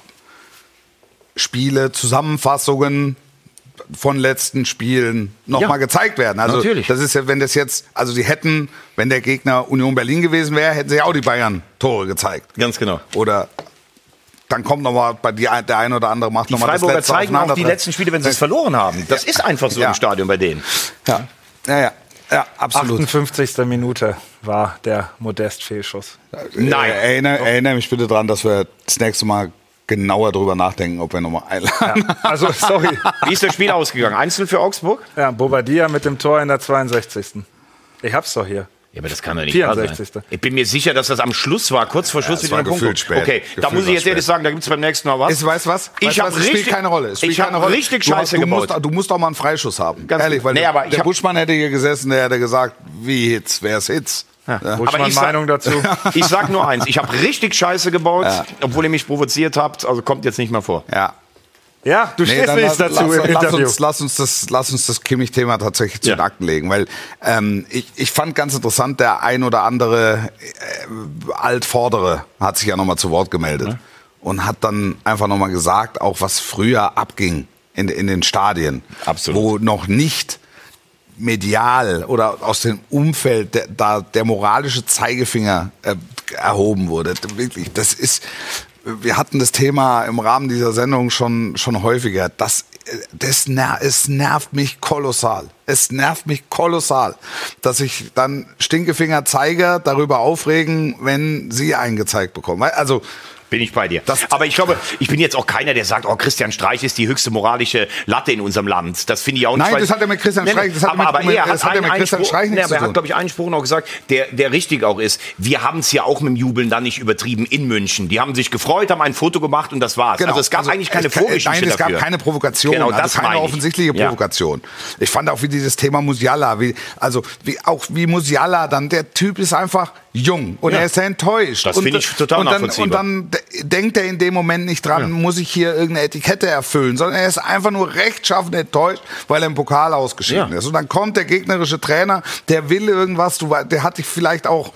Spiele, Zusammenfassungen von letzten Spielen nochmal gezeigt werden. Also natürlich. Das ist ja, wenn das jetzt, also sie hätten, wenn der Gegner Union Berlin gewesen wäre, hätten sie ja auch die Bayern-Tore gezeigt. Ganz genau. Oder dann kommt nochmal bei der ein oder andere macht Die nochmal das Freiburger letzte zeigen auch die Aufeinandertreffen. letzten Spiele, wenn sie es verloren haben. Das ist einfach so im Stadion bei denen. Ja, absolut. 58. Minute war der Modest-Fehlschuss. Nein. Erinnere mich bitte dran, dass wir das nächste Mal genauer drüber nachdenken, ob wir nochmal einladen. Ja. Also, sorry. Wie ist das Spiel ausgegangen? 1-0 für Augsburg? Ja, Bobadilla mit dem Tor in der 62. Ich hab's doch hier. Ja, aber das kann doch nicht wahr 64. sein. Ich bin mir sicher, dass das am Schluss war, kurz vor Schluss es mit war dem Punkt. gefühlt spät. Okay, da Gefühlt muss ich war jetzt ehrlich spät. sagen, da gibt es beim nächsten Mal was. Weißt du was? Ich habe Es spielt richtig, keine Rolle. Es spielt ich keine habe Rolle. richtig Scheiße gebaut. Du musst auch mal einen Freischuss haben. Ganz Ehrlich, weil nee, aber der Buschmann hätte hier gesessen, der hätte gesagt, wie Hits, wer ist Hits? Ja. Buschmann ich sag- Meinung dazu. Ich sag nur eins, ich habe richtig Scheiße gebaut, obwohl ihr mich provoziert habt, also kommt jetzt nicht mehr vor. Ja. Ja, du stehst nichts dazu im Interview. Lass uns das Kimmich-Thema tatsächlich zu den Akten legen, weil ich fand ganz interessant, der ein oder andere Altvordere hat sich ja nochmal zu Wort gemeldet und hat dann einfach nochmal gesagt, auch was früher abging in den Stadien, Absolut. wo noch nicht medial oder aus dem Umfeld der moralische Zeigefinger erhoben wurde. Wirklich, wir hatten das Thema im Rahmen dieser Sendung schon häufiger. Es nervt mich kolossal. Es nervt mich kolossal, dass sich dann Stinkefinger-Zeiger darüber aufregen, wenn sie eingezeigt bekommen. Also bin ich bei dir. Aber ich glaube, ich bin jetzt auch keiner, der sagt, Christian Streich ist die höchste moralische Latte in unserem Land. Das finde ich auch nicht. Nein, das hat er mit Christian Streich, aber er hat nichts zu tun. Er hat, glaube ich, einen Spruch noch gesagt, der richtig auch ist. Wir haben es ja auch mit dem Jubeln dann nicht übertrieben in München. Die haben sich gefreut, haben ein Foto gemacht und das war's. Genau. Also es gab eigentlich keine Vorgeschichte dafür. Nein, es gab keine Provokation, genau, das keine offensichtliche Provokation. Ich fand auch wie dieses Thema Musiala, wie Musiala dann, der Typ ist einfach jung und er ist enttäuscht. Das finde ich total nachvollziehbar. Und dann denkt er in dem Moment nicht dran, muss ich hier irgendeine Etikette erfüllen, sondern er ist einfach nur rechtschaffen enttäuscht, weil er im Pokal ausgeschieden ist. Und dann kommt der gegnerische Trainer, der will irgendwas, der hat dich vielleicht auch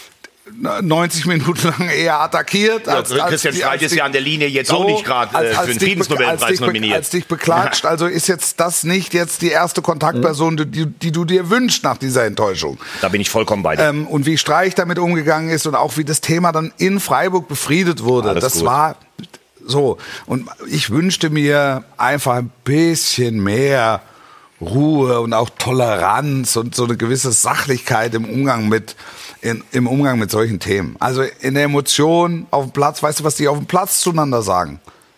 90 Minuten lang eher attackiert. Christian Streich ist ja an der Linie jetzt auch nicht gerade für den Friedensnobelpreis nominiert. Als dich beklatscht, also ist jetzt das nicht jetzt die erste Kontaktperson, die du dir wünschst nach dieser Enttäuschung. Da bin ich vollkommen bei dir. Und wie Streich damit umgegangen ist und auch wie das Thema dann in Freiburg befriedet wurde, das war so. Und ich wünschte mir einfach ein bisschen mehr Ruhe und auch Toleranz und so eine gewisse Sachlichkeit im Umgang mit solchen Themen. Also in der Emotion auf dem Platz, weißt du, was die auf dem Platz zueinander sagen?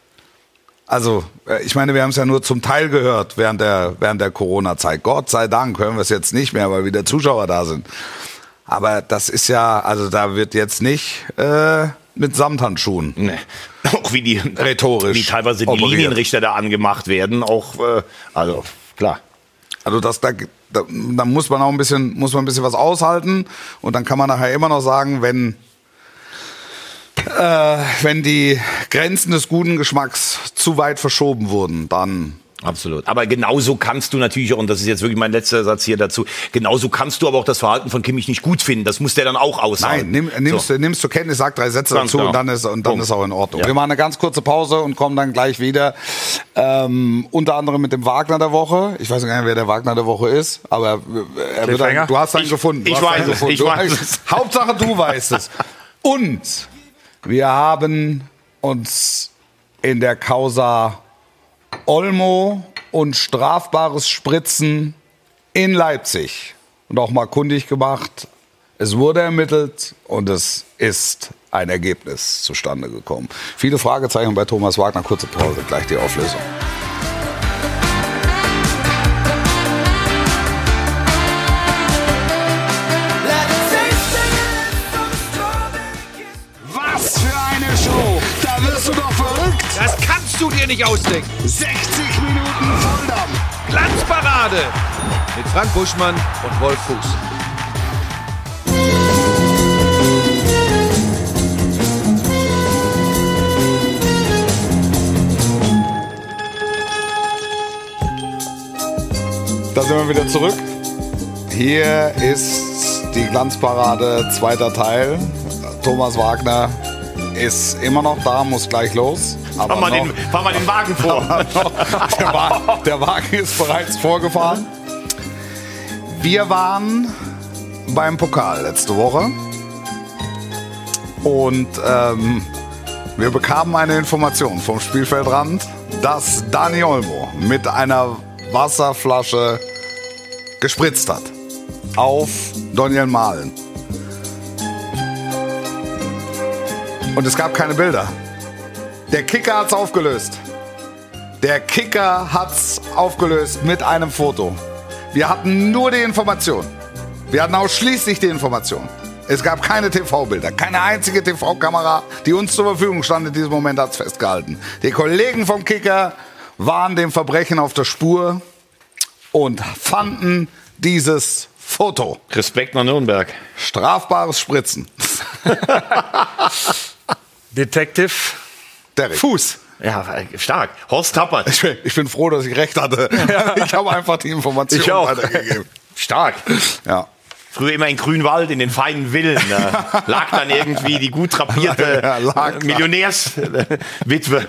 Also, ich meine, wir haben es ja nur zum Teil gehört während der Corona-Zeit. Gott sei Dank hören wir es jetzt nicht mehr, weil wieder Zuschauer da sind. Aber das ist ja, also da wird jetzt nicht mit Samthandschuhen. Nee. Auch wie rhetorisch wie teilweise operiert. Die Linienrichter da angemacht werden, auch, also klar. Also da muss man auch ein bisschen was aushalten und dann kann man nachher immer noch sagen, wenn die Grenzen des guten Geschmacks zu weit verschoben wurden, dann Absolut. Aber genauso kannst du natürlich auch, und das ist jetzt wirklich mein letzter Satz hier dazu, genauso kannst du aber auch das Verhalten von Kimmich nicht gut finden. Das muss der dann auch aushalten. Nein, nimmst zur Kenntnis, sag 3 Sätze dazu genau. und dann ist auch in Ordnung. Ja. Wir machen eine ganz kurze Pause und kommen dann gleich wieder. Unter anderem mit dem Wagner der Woche. Ich weiß gar nicht, wer der Wagner der Woche ist, aber du hast einen gefunden. Ich weiß es. Hauptsache, du weißt es. Und wir haben uns in der Causa Olmo und strafbares Spritzen in Leipzig und auch mal kundig gemacht. Es wurde ermittelt und es ist ein Ergebnis zustande gekommen. Viele Fragezeichen bei Thomas Wagner. Kurze Pause, gleich die Auflösung. Was für eine Show! Da wirst du doch verrückt! Das kannst du dir nicht ausdenken. 60 Minuten Volldampf! Glanzparade mit Frank Buschmann und Wolf Fuß. Da sind wir wieder zurück. Hier ist die Glanzparade, zweiter Teil. Thomas Wagner ist immer noch da, muss gleich los. Fahr mal den Wagen vor. Der Wagen ist bereits vorgefahren. Wir waren beim Pokal letzte Woche. Und wir bekamen eine Information vom Spielfeldrand, dass Dani Olmo mit einer Wasserflasche gespritzt hat auf Daniel Mahlen. Und es gab keine Bilder. Der Kicker hat's aufgelöst. Der Kicker hat's aufgelöst mit einem Foto. Wir hatten nur die Information. Wir hatten ausschließlich die Information. Es gab keine TV-Bilder, keine einzige TV-Kamera, die uns zur Verfügung stand in diesem Moment, hat's festgehalten. Die Kollegen vom Kicker waren dem Verbrechen auf der Spur und fanden dieses Foto. Respekt nach Nürnberg. Strafbares Spritzen. Detective Derek. Fuß. Ja, stark. Horst Tappert. Ich bin froh, dass ich recht hatte. Ich habe einfach die Information weitergegeben. Stark. Ja. Früher immer in Grünwald, in den feinen Villen. Da lag dann irgendwie die gut drapierte Millionärswitwe.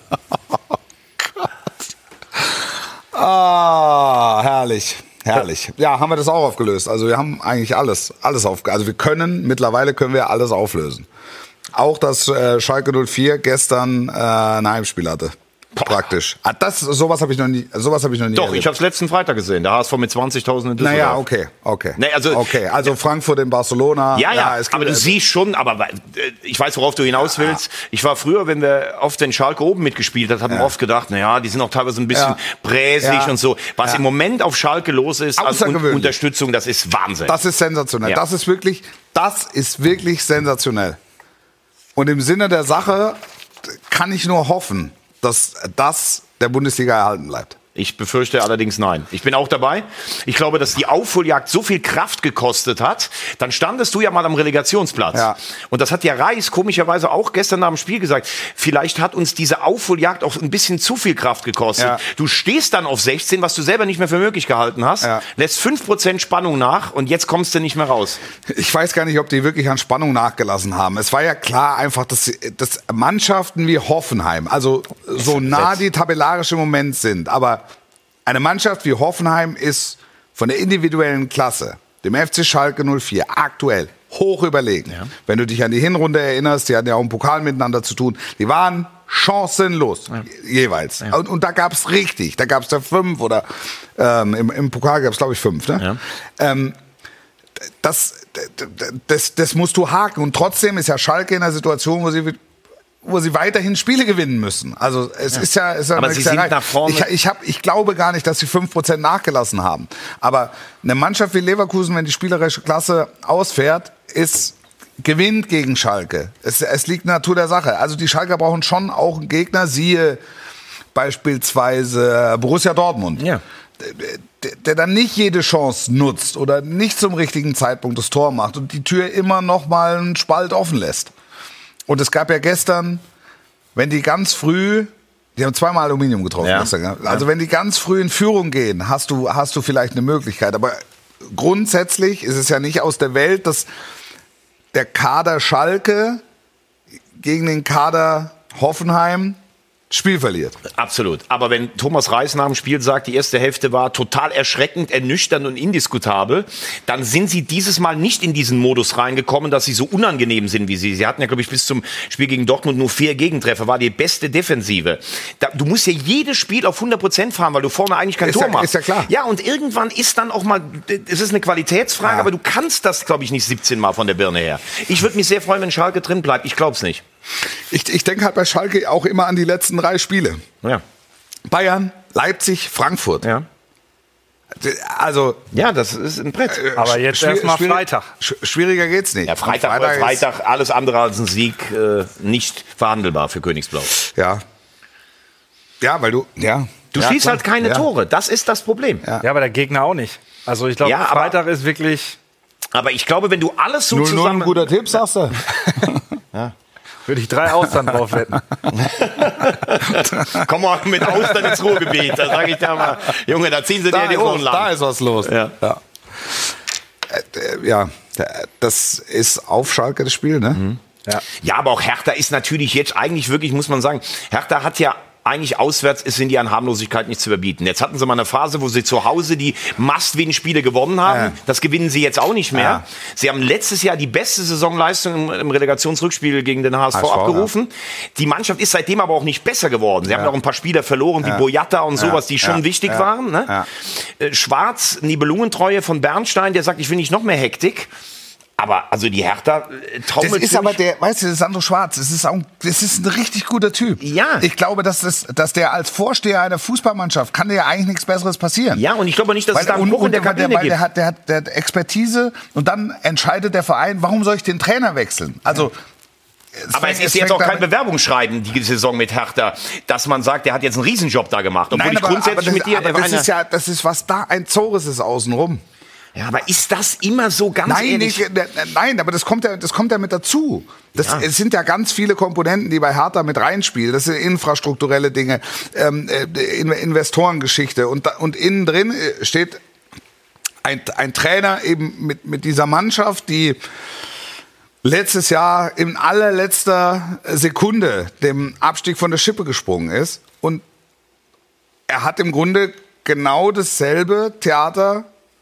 Herrlich. Herrlich. Ja, haben wir das auch aufgelöst. Also wir haben eigentlich alles aufgelöst. Also mittlerweile können wir alles auflösen. Auch, dass Schalke 04 gestern ein Heimspiel hatte. Praktisch. Sowas habe ich noch nie Doch, erlebt. ich habe es letzten Freitag gesehen. Der HSV mit 20.000 in Düsseldorf. Naja, okay. Nee, Also Frankfurt in Barcelona. Ja, aber du siehst schon, aber ich weiß, worauf du hinaus willst. Ich war früher, wenn wir oft den Schalke oben mitgespielt haben, haben wir oft gedacht, naja, die sind auch teilweise ein bisschen bräsig und so. Was im Moment auf Schalke los ist, an Unterstützung, das ist Wahnsinn. Das ist sensationell. Ja. Das ist wirklich sensationell. Und im Sinne der Sache kann ich nur hoffen, dass das der Bundesliga erhalten bleibt. Ich befürchte allerdings nein. Ich bin auch dabei. Ich glaube, dass die Aufholjagd so viel Kraft gekostet hat. Dann standest du ja mal am Relegationsplatz. Ja. Und das hat ja Reis komischerweise auch gestern nach dem Spiel gesagt. Vielleicht hat uns diese Aufholjagd auch ein bisschen zu viel Kraft gekostet. Ja. Du stehst dann auf 16, was du selber nicht mehr für möglich gehalten hast, lässt 5% Spannung nach und jetzt kommst du nicht mehr raus. Ich weiß gar nicht, ob die wirklich an Spannung nachgelassen haben. Es war ja klar einfach, dass Mannschaften wie Hoffenheim, also so nah die tabellarisch im Moment sind, aber eine Mannschaft wie Hoffenheim ist von der individuellen Klasse, dem FC Schalke 04, aktuell hoch überlegen. Ja. Wenn du dich an die Hinrunde erinnerst, die hatten ja auch im Pokal miteinander zu tun, die waren chancenlos jeweils. Ja. Und da gab es da 5 oder im Pokal gab es, glaube ich, 5. Ne? Ja. Das musst du haken. Und trotzdem ist ja Schalke in einer Situation, wo sie weiterhin Spiele gewinnen müssen. Also es ist ja aber sie sind nach vorne. Ich glaube gar nicht, dass sie 5% nachgelassen haben. Aber eine Mannschaft wie Leverkusen, wenn die spielerische Klasse ausfährt, gewinnt gegen Schalke. Es liegt in der Natur der Sache. Also die Schalker brauchen schon auch einen Gegner, siehe beispielsweise Borussia Dortmund. Ja. Der dann nicht jede Chance nutzt oder nicht zum richtigen Zeitpunkt das Tor macht und die Tür immer noch mal einen Spalt offen lässt. Und es gab ja gestern, wenn die ganz früh, die haben 2-mal Aluminium getroffen. Ja. Also wenn die ganz früh in Führung gehen, hast du vielleicht eine Möglichkeit. Aber grundsätzlich ist es ja nicht aus der Welt, dass der Kader Schalke gegen den Kader Hoffenheim Spiel verliert. Absolut. Aber wenn Thomas Reis nach dem Spiel sagt, die erste Hälfte war total erschreckend, ernüchternd und indiskutabel, dann sind sie dieses Mal nicht in diesen Modus reingekommen, dass sie so unangenehm sind wie sie. Sie hatten ja, glaube ich, bis zum Spiel gegen Dortmund nur 4 Gegentreffer, war die beste Defensive. Du musst ja jedes Spiel auf 100% fahren, weil du vorne eigentlich kein Tor machst. Ist ja klar. Ja, und irgendwann ist dann auch mal, es ist eine Qualitätsfrage, aber du kannst das, glaube ich, nicht 17 Mal von der Birne her. Ich würde mich sehr freuen, wenn Schalke drin bleibt. Ich glaube es nicht. Ich denke halt bei Schalke auch immer an die letzten 3 Spiele. Ja. Bayern, Leipzig, Frankfurt. Ja. Also ja, das ist ein Brett. Aber jetzt erstmal Freitag. Schwieriger geht's nicht. Ja, Freitag alles andere als ein Sieg nicht verhandelbar für Königsblau. Ja. Ja, weil du schießt halt keine Tore. Das ist das Problem. Ja, aber der Gegner auch nicht. Also ich glaube, Freitag ist wirklich. Aber ich glaube, wenn du alles so 0-0 zusammen... ein guter Tipp, sagst du? Ja. Würde ich 3 Austern drauf wetten. Komm mal mit Austern ins Ruhrgebiet. Da sage ich da mal, Junge, da ziehen sie dir die Ohren lang. Da ist was los. Ja, das ist auf Schalke das Spiel, ne? Mhm. Ja, aber auch Hertha ist natürlich jetzt eigentlich wirklich, muss man sagen, Hertha hat ja eigentlich auswärts sind die an Harmlosigkeit nicht zu überbieten. Jetzt hatten sie mal eine Phase, wo sie zu Hause die Must-Win-Spiele gewonnen haben. Ja. Das gewinnen sie jetzt auch nicht mehr. Ja. Sie haben letztes Jahr die beste Saisonleistung im Relegationsrückspiel gegen den HSV abgerufen. Ja. Die Mannschaft ist seitdem aber auch nicht besser geworden. Sie haben auch ein paar Spieler verloren, wie Boyata und sowas, die schon wichtig waren. Ne? Ja. Schwarz, Nibelungentreue von Bernstein, der sagt, ich will nicht noch mehr Hektik. Aber also die Hertha taumelt. Das ist aber weißt du, das ist Sandro Schwarz. Das ist ein richtig guter Typ. Ja. Ich glaube, dass der als Vorsteher einer Fußballmannschaft kann dir ja eigentlich nichts Besseres passieren. Ja, und ich glaube nicht, dass es da einen Bruch in der Kabine gibt. Der hat Expertise und dann entscheidet der Verein, warum soll ich den Trainer wechseln? Also. Aber es ist jetzt auch kein Bewerbungsschreiben, die Saison mit Hertha, dass man sagt, der hat jetzt einen Riesenjob da gemacht. Obwohl das ist, was da ein Zores ist außenrum. Ja, aber ist das immer so ganz ehrlich? Nein, aber das kommt ja mit dazu. Es sind ja ganz viele Komponenten, die bei Hertha mit reinspielen. Das sind infrastrukturelle Dinge, Investorengeschichte. Und innen drin steht ein Trainer eben mit dieser Mannschaft, die letztes Jahr in allerletzter Sekunde dem Abstieg von der Schippe gesprungen ist. Und er hat im Grunde genau dasselbe Theater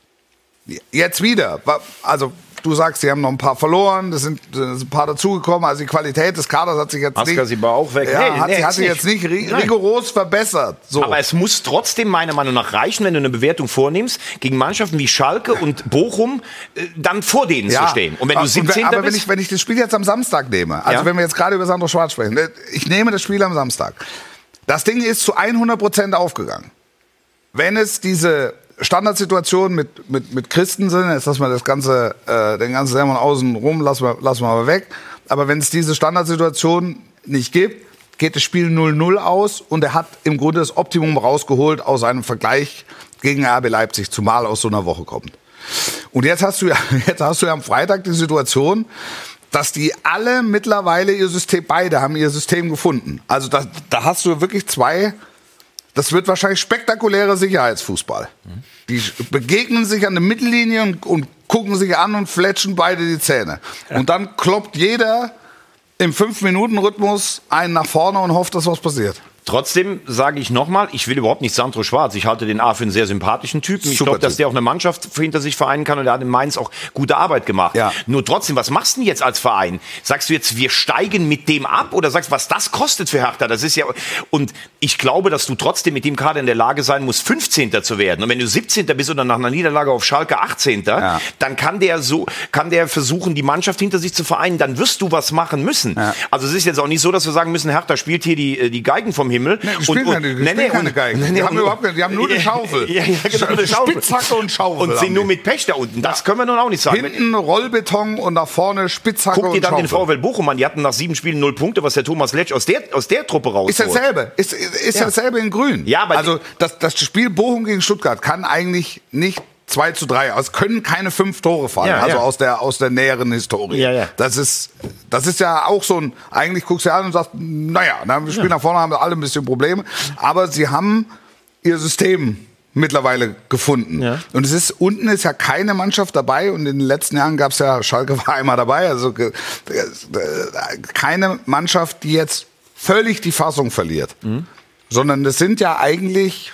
jetzt wieder. Also du sagst, sie haben noch ein paar verloren, es sind ein paar dazugekommen. Also die Qualität des Kaders hat sich jetzt nicht... war auch weg. Hat sich jetzt nicht rigoros verbessert. So. Aber es muss trotzdem meiner Meinung nach reichen, wenn du eine Bewertung vornimmst, gegen Mannschaften wie Schalke und Bochum dann vor denen zu stehen. Und wenn du 17. Aber wenn ich das Spiel jetzt am Samstag nehme, also wenn wir jetzt gerade über Sandro Schwarz sprechen, ich nehme das Spiel am Samstag. Das Ding ist zu 100% aufgegangen. Wenn es diese Standardsituation mit Christensen, jetzt lassen wir das Ganze, den ganzen Sermon außen rum, lassen wir mal weg. Aber wenn es diese Standardsituation nicht gibt, geht das Spiel 0-0 aus und er hat im Grunde das Optimum rausgeholt aus einem Vergleich gegen RB Leipzig, zumal aus so einer Woche kommt. Und jetzt hast du ja am Freitag die Situation, dass die alle mittlerweile beide haben ihr System gefunden. Also da hast du wirklich zwei. Das wird wahrscheinlich spektakulärer Sicherheitsfußball. Die begegnen sich an der Mittellinie und gucken sich an und fletschen beide die Zähne. Ja. Und dann kloppt jeder im 5-Minuten-Rhythmus einen nach vorne und hofft, dass was passiert. Trotzdem sage ich nochmal, ich will überhaupt nicht Sandro Schwarz. Ich halte den für einen sehr sympathischen Typen. Ich glaube, dass der auch eine Mannschaft hinter sich vereinen kann und der hat in Mainz auch gute Arbeit gemacht. Ja. Nur trotzdem, was machst du denn jetzt als Verein? Sagst du jetzt, wir steigen mit dem ab oder sagst, was das kostet für Hertha? Das ist ja, und ich glaube, dass du trotzdem mit dem Kader in der Lage sein musst, 15. zu werden. Und wenn du 17. bist oder nach einer Niederlage auf Schalke 18. Dann kann der versuchen, die Mannschaft hinter sich zu vereinen. Dann wirst du was machen müssen. Ja. Also es ist jetzt auch nicht so, dass wir sagen müssen, Hertha spielt hier die Geigen vom Himmel. Nee, die spielen keine Geigen. Die haben nur eine Schaufel. Ja, genau, eine Schaufel. Spitzhacke und Schaufel. Und sind nur mit Pech da unten. Das können wir nun auch nicht sagen. Hinten Rollbeton und nach vorne Spitzhacke und Schaufel. Guck dir dann den VfL Bochum an. Die hatten nach 7 Spielen 0 Punkte, was der Thomas Letsch aus der Truppe rausholt. Ist dasselbe. Ist dasselbe in Grün. Ja, aber also das Spiel Bochum gegen Stuttgart kann eigentlich nicht 2-3. Es können keine 5 Tore fallen, aus der näheren Historie. Ja. Das ist ja auch so ein, eigentlich guckst du an und sagst, naja, wir spielen nach vorne, haben wir alle ein bisschen Probleme. Aber sie haben ihr System mittlerweile gefunden. Ja. Und unten ist ja keine Mannschaft dabei und in den letzten Jahren gab es ja, Schalke war einmal dabei, also keine Mannschaft, die jetzt völlig die Fassung verliert. Sondern es sind ja eigentlich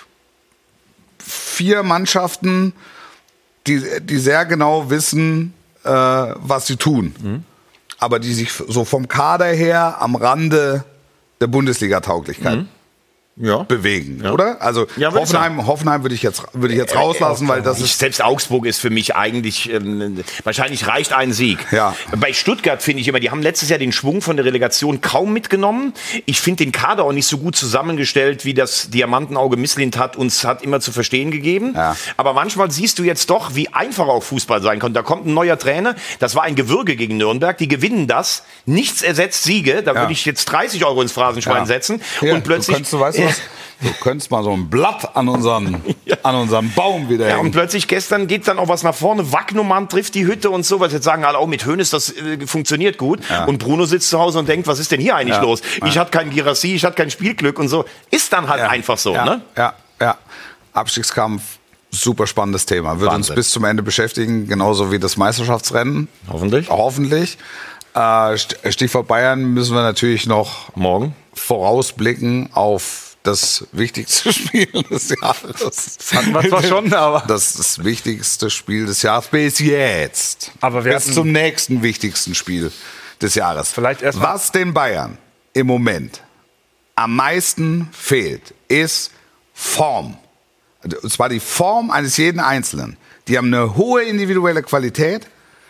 4 Mannschaften, die sehr genau wissen, was sie tun. Aber die sich so vom Kader her am Rande der Bundesliga-Tauglichkeit bewegen, oder? Also Hoffenheim würde ich jetzt rauslassen, weil das ist... Selbst Augsburg ist für mich eigentlich... wahrscheinlich reicht ein Sieg. Ja. Bei Stuttgart finde ich immer, die haben letztes Jahr den Schwung von der Relegation kaum mitgenommen. Ich finde den Kader auch nicht so gut zusammengestellt, wie das Diamantenauge Misslint uns hat immer zu verstehen gegeben. Ja. Aber manchmal siehst du jetzt doch, wie einfach auch Fußball sein kann. Da kommt ein neuer Trainer, das war ein Gewürge gegen Nürnberg, die gewinnen das. Nichts ersetzt Siege, da würde ich jetzt 30 € ins Phrasenschwein setzen. Und plötzlich... Du könntest mal so ein Blatt an unseren Baum wieder hängen. Und plötzlich gestern geht dann auch was nach vorne. Wagnumann trifft die Hütte und so. Was jetzt sagen alle, auch mit Hoeneß, das funktioniert gut. Ja. Und Bruno sitzt zu Hause und denkt, was ist denn hier eigentlich los? Ja. Ich hatte kein Girassi, ich hatte kein Spielglück und so. Ist dann halt einfach so. Ja. Ne? Ja. Abstiegskampf, super spannendes Thema. Wird uns bis zum Ende beschäftigen, genauso wie das Meisterschaftsrennen. Hoffentlich. Stichwort Bayern müssen wir natürlich noch morgen vorausblicken auf das wichtigste Spiel des Jahres. Das hatten wir zwar schon, aber... Das ist das wichtigste Spiel des Jahres bis jetzt. Aber bis zum nächsten wichtigsten Spiel des Jahres. Vielleicht erst mal. Was den Bayern im Moment am meisten fehlt, ist Form. Und zwar die Form eines jeden Einzelnen. Die haben eine hohe individuelle Qualität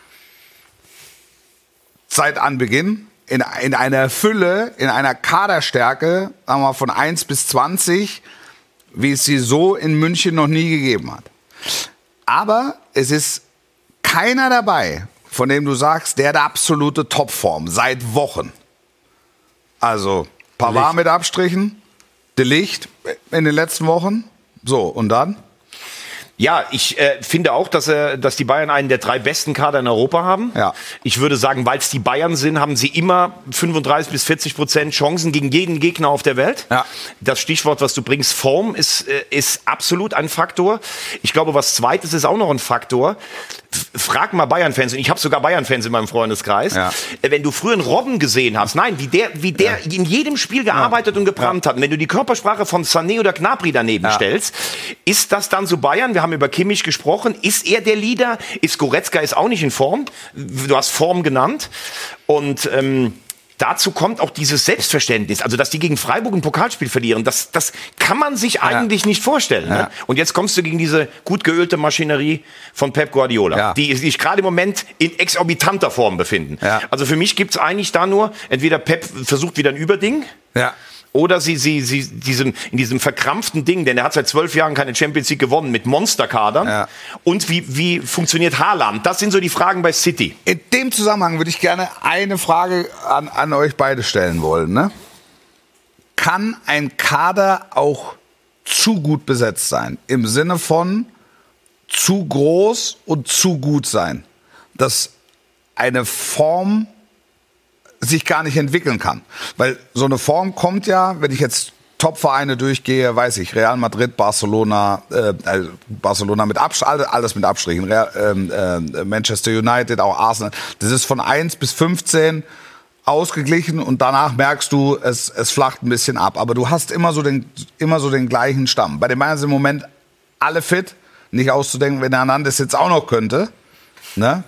seit Anbeginn. In einer Fülle, in einer Kaderstärke, sagen wir mal von 1 bis 20, wie es sie so in München noch nie gegeben hat. Aber es ist keiner dabei, von dem du sagst, der hat absolute Topform seit Wochen. Also Pavard mit Abstrichen, De Ligt in den letzten Wochen. So, und dann? Ja, ich finde auch, dass die Bayern einen der 3 besten Kader in Europa haben. Ja. Ich würde sagen, weil es die Bayern sind, haben sie immer 35-40% Chancen gegen jeden Gegner auf der Welt. Ja. Das Stichwort, was du bringst, Form, ist absolut ein Faktor. Ich glaube, was Zweites ist auch noch ein Faktor. Frag mal Bayern-Fans, und ich habe sogar Bayern-Fans in meinem Freundeskreis, wenn du früher einen Robben gesehen hast, wie der in jedem Spiel gearbeitet und gebrannt hat, und wenn du die Körpersprache von Sané oder Gnabry daneben stellst, ist das dann so Bayern? Wir haben über Kimmich gesprochen, ist er der Leader? Ist Goretzka ist auch nicht in Form? Du hast Form genannt und dazu kommt auch dieses Selbstverständnis, also dass die gegen Freiburg ein Pokalspiel verlieren, das kann man sich eigentlich nicht vorstellen. Ne? Und jetzt kommst du gegen diese gut geölte Maschinerie von Pep Guardiola, die sich gerade im Moment in exorbitanter Form befinden. Ja. Also für mich gibt's eigentlich da nur, entweder Pep versucht wieder ein Überding, oder sie in diesem verkrampften Ding, denn er hat seit 12 Jahren keine Champions League gewonnen mit Monsterkadern. Ja. Und wie funktioniert Haaland? Das sind so die Fragen bei City. In dem Zusammenhang würde ich gerne eine Frage an euch beide stellen wollen. Ne? Kann ein Kader auch zu gut besetzt sein? Im Sinne von zu groß und zu gut sein? Dass eine Form sich gar nicht entwickeln kann. Weil so eine Form kommt ja, wenn ich jetzt Top-Vereine durchgehe, weiß ich, Real Madrid, Barcelona mit alles mit Abstrichen, Manchester United, auch Arsenal. Das ist von 1 bis 15 ausgeglichen und danach merkst du, es flacht ein bisschen ab. Aber du hast immer so den gleichen Stamm. Bei den Bayern sind im Moment alle fit, nicht auszudenken, wenn der Hernandez jetzt auch noch könnte. Ne?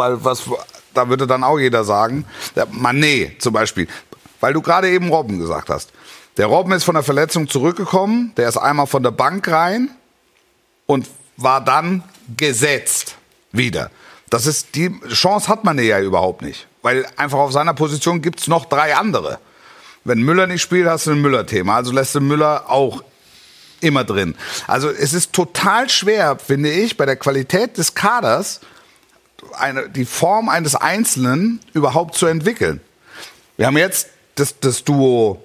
Da würde dann auch jeder sagen, der Mané zum Beispiel, weil du gerade eben Robben gesagt hast. Der Robben ist von der Verletzung zurückgekommen, der ist einmal von der Bank rein und war dann gesetzt wieder. Die Chance hat Mané ja überhaupt nicht, weil einfach auf seiner Position gibt es noch 3 andere. Wenn Müller nicht spielt, hast du ein Müller-Thema, also lässt du Müller auch immer drin. Also es ist total schwer, finde ich, bei der Qualität des Kaders die Form eines Einzelnen überhaupt zu entwickeln. Wir haben jetzt das Duo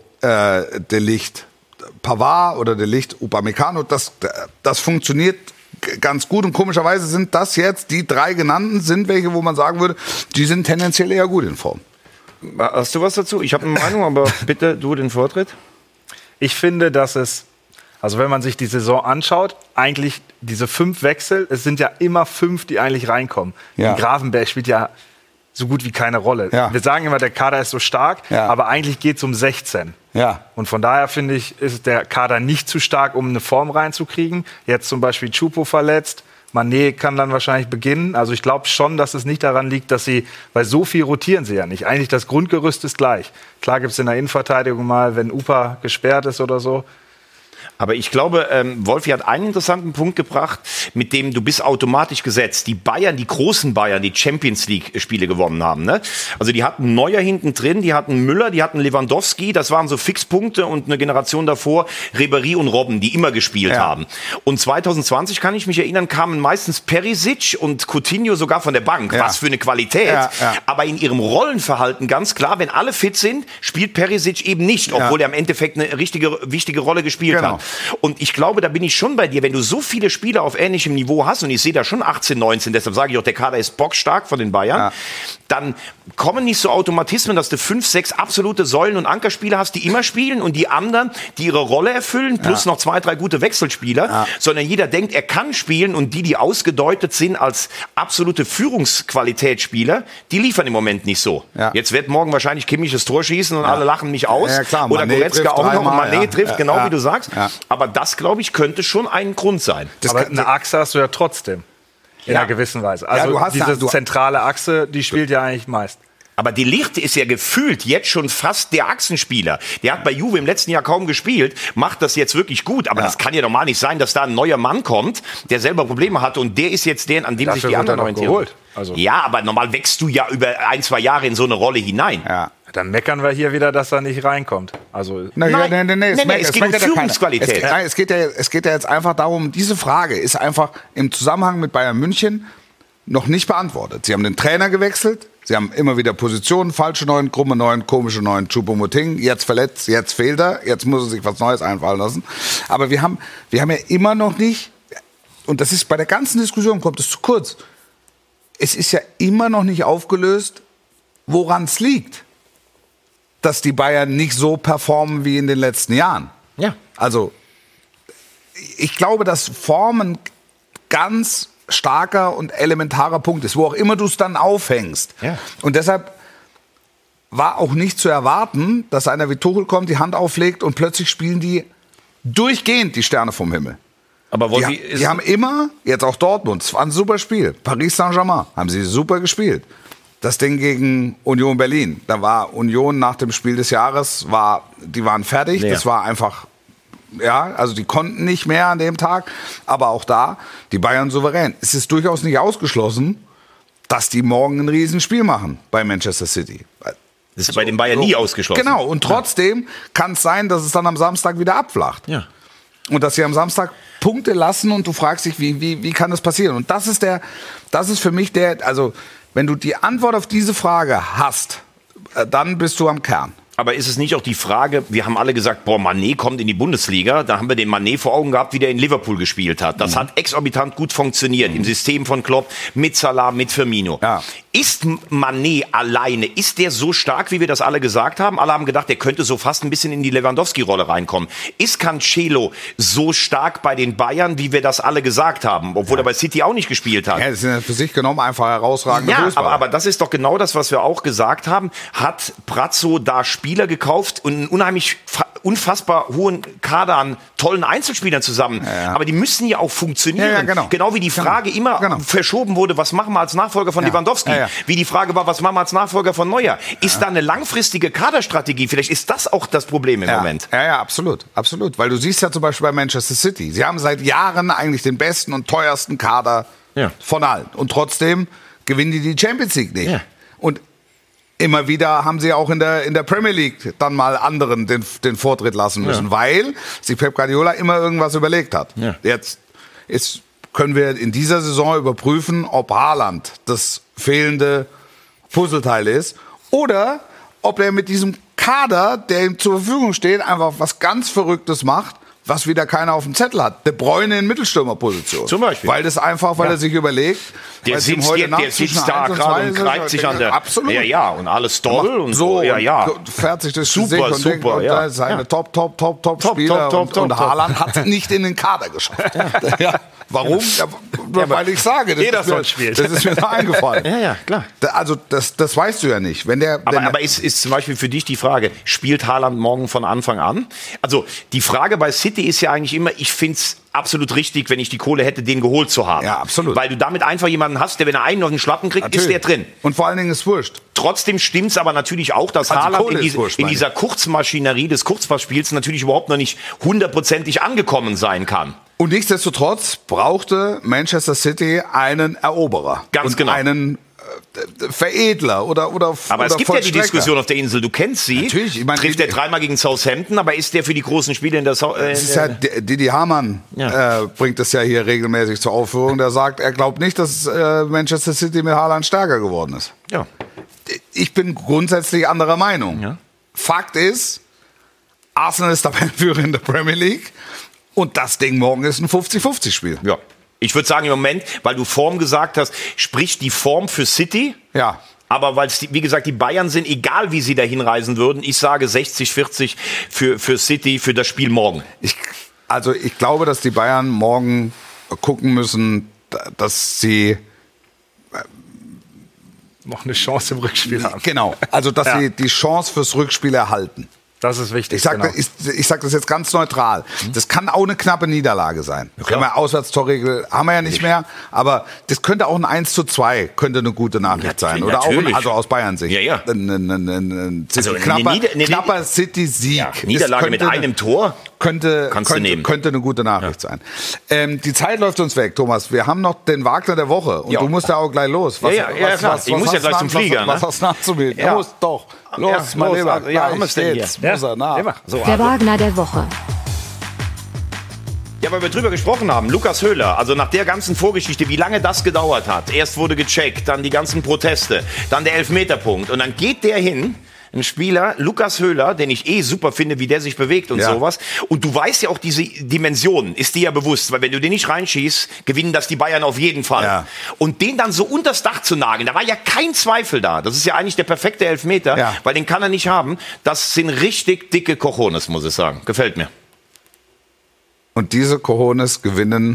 De Ligt Pavard oder De Ligt Upamecano, das funktioniert ganz gut und komischerweise sind das jetzt die 3 genannten, sind welche, wo man sagen würde, die sind tendenziell eher gut in Form. Hast du was dazu? Ich habe eine Meinung, aber bitte du den Vortritt. Ich finde, dass also wenn man sich die Saison anschaut, eigentlich diese 5 Wechsel, es sind ja immer 5, die eigentlich reinkommen. Ja. Gravenberch spielt ja so gut wie keine Rolle. Ja. Wir sagen immer, der Kader ist so stark, aber eigentlich geht es um 16. Ja. Und von daher finde ich, ist der Kader nicht zu stark, um eine Form reinzukriegen. Jetzt zum Beispiel Choupo verletzt, Mané kann dann wahrscheinlich beginnen. Also ich glaube schon, dass es nicht daran liegt, weil so viel rotieren sie ja nicht. Eigentlich das Grundgerüst ist gleich. Klar gibt es in der Innenverteidigung mal, wenn Upa gesperrt ist oder so. Aber ich glaube, Wolfi hat einen interessanten Punkt gebracht, mit dem du bist automatisch gesetzt. Die Bayern, die großen Bayern, die Champions League-Spiele gewonnen haben. Ne? Also die hatten Neuer hinten drin, die hatten Müller, die hatten Lewandowski. Das waren so Fixpunkte und eine Generation davor Ribéry und Robben, die immer gespielt haben. Und 2020, kann ich mich erinnern, kamen meistens Perisic und Coutinho sogar von der Bank. Was für eine Qualität. Ja. Aber in ihrem Rollenverhalten ganz klar, wenn alle fit sind, spielt Perisic eben nicht, obwohl er im Endeffekt eine wichtige Rolle gespielt hat. Und ich glaube, da bin ich schon bei dir, wenn du so viele Spieler auf ähnlichem Niveau hast, und ich sehe da schon 18, 19, deshalb sage ich auch, der Kader ist bockstark von den Bayern, dann kommen nicht so Automatismen, dass du 5, 6 absolute Säulen- und Ankerspieler hast, die immer spielen und die anderen, die ihre Rolle erfüllen, plus noch 2, 3 gute Wechselspieler, sondern jeder denkt, er kann spielen und die ausgedeutet sind als absolute Führungsqualitätsspieler, die liefern im Moment nicht so. Ja. Jetzt wird morgen wahrscheinlich Kimmich das Tor schießen und alle lachen mich aus. Ja, klar, oder Goretzka auch noch und Mané trifft, genau wie du sagst. Ja. Aber das, glaube ich, könnte schon ein Grund sein. Aber eine Achse hast du ja trotzdem. In einer gewissen Weise. Also diese zentrale Achse, die spielt ja eigentlich meist. Aber De Ligt ist ja gefühlt jetzt schon fast der Achsenspieler. Der hat bei Juve im letzten Jahr kaum gespielt, macht das jetzt wirklich gut. Aber das kann ja normal nicht sein, dass da ein neuer Mann kommt, der selber Probleme hatte. Und der ist jetzt der, an dem sich die anderen orientieren. Also. Ja, aber normal wächst du ja über 1, 2 Jahre in so eine Rolle hinein. Ja. Dann meckern wir hier wieder, dass er nicht reinkommt. Also Nein, es geht um Führungsqualität. Es geht ja jetzt einfach darum, diese Frage ist einfach im Zusammenhang mit Bayern München noch nicht beantwortet. Sie haben den Trainer gewechselt, sie haben immer wieder Positionen, falsche 9, krumme 9, komische 9, Choupo-Moting, jetzt verletzt, jetzt fehlt er, jetzt muss er sich was Neues einfallen lassen. Aber wir haben ja immer noch nicht, und das ist bei der ganzen Diskussion, kommt es zu kurz. Es ist ja immer noch nicht aufgelöst, woran es liegt, dass die Bayern nicht so performen wie in den letzten Jahren. Ja. Also, ich glaube, dass Form ein ganz starker und elementarer Punkt ist, wo auch immer du es dann aufhängst. Ja. Und deshalb war auch nicht zu erwarten, dass einer wie Tuchel kommt, die Hand auflegt und plötzlich spielen die durchgehend die Sterne vom Himmel. Aber Die haben immer, jetzt auch Dortmund, es war ein super Spiel. Paris Saint-Germain haben sie super gespielt. Das Ding gegen Union Berlin, da war Union nach dem Spiel des Jahres, die waren fertig. Ja. Das war einfach, ja, also die konnten nicht mehr an dem Tag. Aber auch da, die Bayern souverän. Es ist durchaus nicht ausgeschlossen, dass die morgen ein Riesenspiel machen bei Manchester City. das ist bei den Bayern nie ausgeschlossen. Genau, und trotzdem kann es sein, dass es dann am Samstag wieder abflacht. Ja. Und dass sie am Samstag Punkte lassen und du fragst dich, wie kann das passieren? Und das ist für mich also wenn du die Antwort auf diese Frage hast, dann bist du am Kern. Aber ist es nicht auch die Frage, wir haben alle gesagt, boah, Mané kommt in die Bundesliga, da haben wir den Mané vor Augen gehabt, wie der in Liverpool gespielt hat. Das hat exorbitant gut funktioniert im System von Klopp, mit Salah, mit Firmino. Ja. Ist Mané alleine, ist der so stark, wie wir das alle gesagt haben? Alle haben gedacht, der könnte so fast ein bisschen in die Lewandowski-Rolle reinkommen. Ist Cancelo so stark bei den Bayern, wie wir das alle gesagt haben, obwohl er bei City auch nicht gespielt hat? Ja, das sind ja für sich genommen einfach herausragende Ja, Fußballer. aber das ist doch genau das, was wir auch gesagt haben. Hat Brazzo da Spieler gekauft und einen unheimlich unfassbar hohen Kader an tollen Einzelspielern zusammen. Ja. Aber die müssen ja auch funktionieren. Ja, genau. Genau wie die Frage immer verschoben wurde, was machen wir als Nachfolger von Lewandowski? Ja. Wie die Frage war, was machen wir als Nachfolger von Neuer? Ist da eine langfristige Kaderstrategie? Vielleicht ist das auch das Problem im Moment. Ja, absolut, absolut. Weil du siehst ja zum Beispiel bei Manchester City, sie haben seit Jahren eigentlich den besten und teuersten Kader von allen. Und trotzdem gewinnen die Champions League nicht. Ja. Und immer wieder haben sie auch in der Premier League dann mal anderen den Vortritt lassen müssen, weil sich Pep Guardiola immer irgendwas überlegt hat. Ja. Jetzt können wir in dieser Saison überprüfen, ob Haaland das fehlende Puzzleteil ist oder ob er mit diesem Kader, der ihm zur Verfügung steht, einfach was ganz Verrücktes macht, was wieder keiner auf dem Zettel hat. De Bruyne in Mittelstürmerposition. Zum Beispiel. Weil er sich überlegt, der sitzt da gerade und greift sich an der... Absolut. Ja, und alles toll. Und so, fährt sich das super, Gesicht und denkt, da ist eine Top-Spieler. Und Haaland hat es nicht in den Kader geschafft. Ja. Warum? Weil ich sage, das ist mir so eingefallen. Ja, klar. Also das weißt du ja nicht. Aber ist zum Beispiel für dich die Frage, spielt Haaland morgen von Anfang an? Also die Frage bei City ist ja eigentlich immer, ich finde es absolut richtig, wenn ich die Kohle hätte, den geholt zu haben. Ja, absolut. Weil du damit einfach jemanden hast, der, wenn er einen noch einen Schlappen kriegt, ist der drin. Und vor allen Dingen ist wurscht. Trotzdem stimmt es aber natürlich auch, dass Haaland in dieser Kurzmaschinerie des Kurzpassspiels natürlich überhaupt noch nicht hundertprozentig angekommen sein kann. Und nichtsdestotrotz brauchte Manchester City einen Eroberer. Ganz genau. Einen Veredler oder Aber es gibt ja die Diskussion auf der Insel, du kennst sie. Natürlich. Ich meine, trifft er dreimal gegen Southampton, aber ist der für die großen Spiele in der Es ist ja Didi Hamann bringt das ja hier regelmäßig zur Aufführung. Der sagt, er glaubt nicht, dass Manchester City mit Haaland stärker geworden ist. Ja. Ich bin grundsätzlich anderer Meinung. Ja. Fakt ist, Arsenal ist Tabellenführer in der Premier League und das Ding morgen ist ein 50-50-Spiel. Ja. Ich würde sagen, im Moment, weil du Form gesagt hast, spricht die Form für City. Ja. Aber weil es, wie gesagt, die Bayern sind, egal wie sie da hinreisen würden, ich sage 60-40 für City, für das Spiel morgen. Ich glaube, dass die Bayern morgen gucken müssen, dass sie noch eine Chance im Rückspiel haben. Genau, also dass sie die Chance fürs Rückspiel erhalten. Das ist wichtig. Ich sag das jetzt ganz neutral. Das kann auch eine knappe Niederlage sein. Ja, Auswärtstorregel haben wir ja nicht mehr, aber das könnte auch ein 1:2 könnte eine gute Nachricht sein. Oder natürlich. Auch aus Bayern-Sicht. Ja. Knapper City-Sieg. Ja, Niederlage mit einem Tor könnte eine gute Nachricht sein. Die Zeit läuft uns weg, Thomas. Wir haben noch den Wagner der Woche und du musst ja auch gleich los. Ich muss ja gleich zum Flieger. Was hast du nachzubilden? Ja. Los, doch. Los, mein Lieber. Ja, haben wir es denn hier? Der Wagner der Woche. Ja, weil wir drüber gesprochen haben. Lukas Höhler, also nach der ganzen Vorgeschichte, wie lange das gedauert hat. Erst wurde gecheckt, dann die ganzen Proteste, dann der Elfmeterpunkt. Und dann geht der hin ein Spieler, Lukas Höhler, den ich super finde, wie der sich bewegt und sowas. Und du weißt ja auch diese Dimensionen, ist dir ja bewusst, weil wenn du den nicht reinschießt, gewinnen das die Bayern auf jeden Fall. Ja. Und den dann so unters Dach zu nageln, da war ja kein Zweifel da. Das ist ja eigentlich der perfekte Elfmeter, weil den kann er nicht haben. Das sind richtig dicke Cojones, muss ich sagen. Gefällt mir. Und diese Cojones gewinnen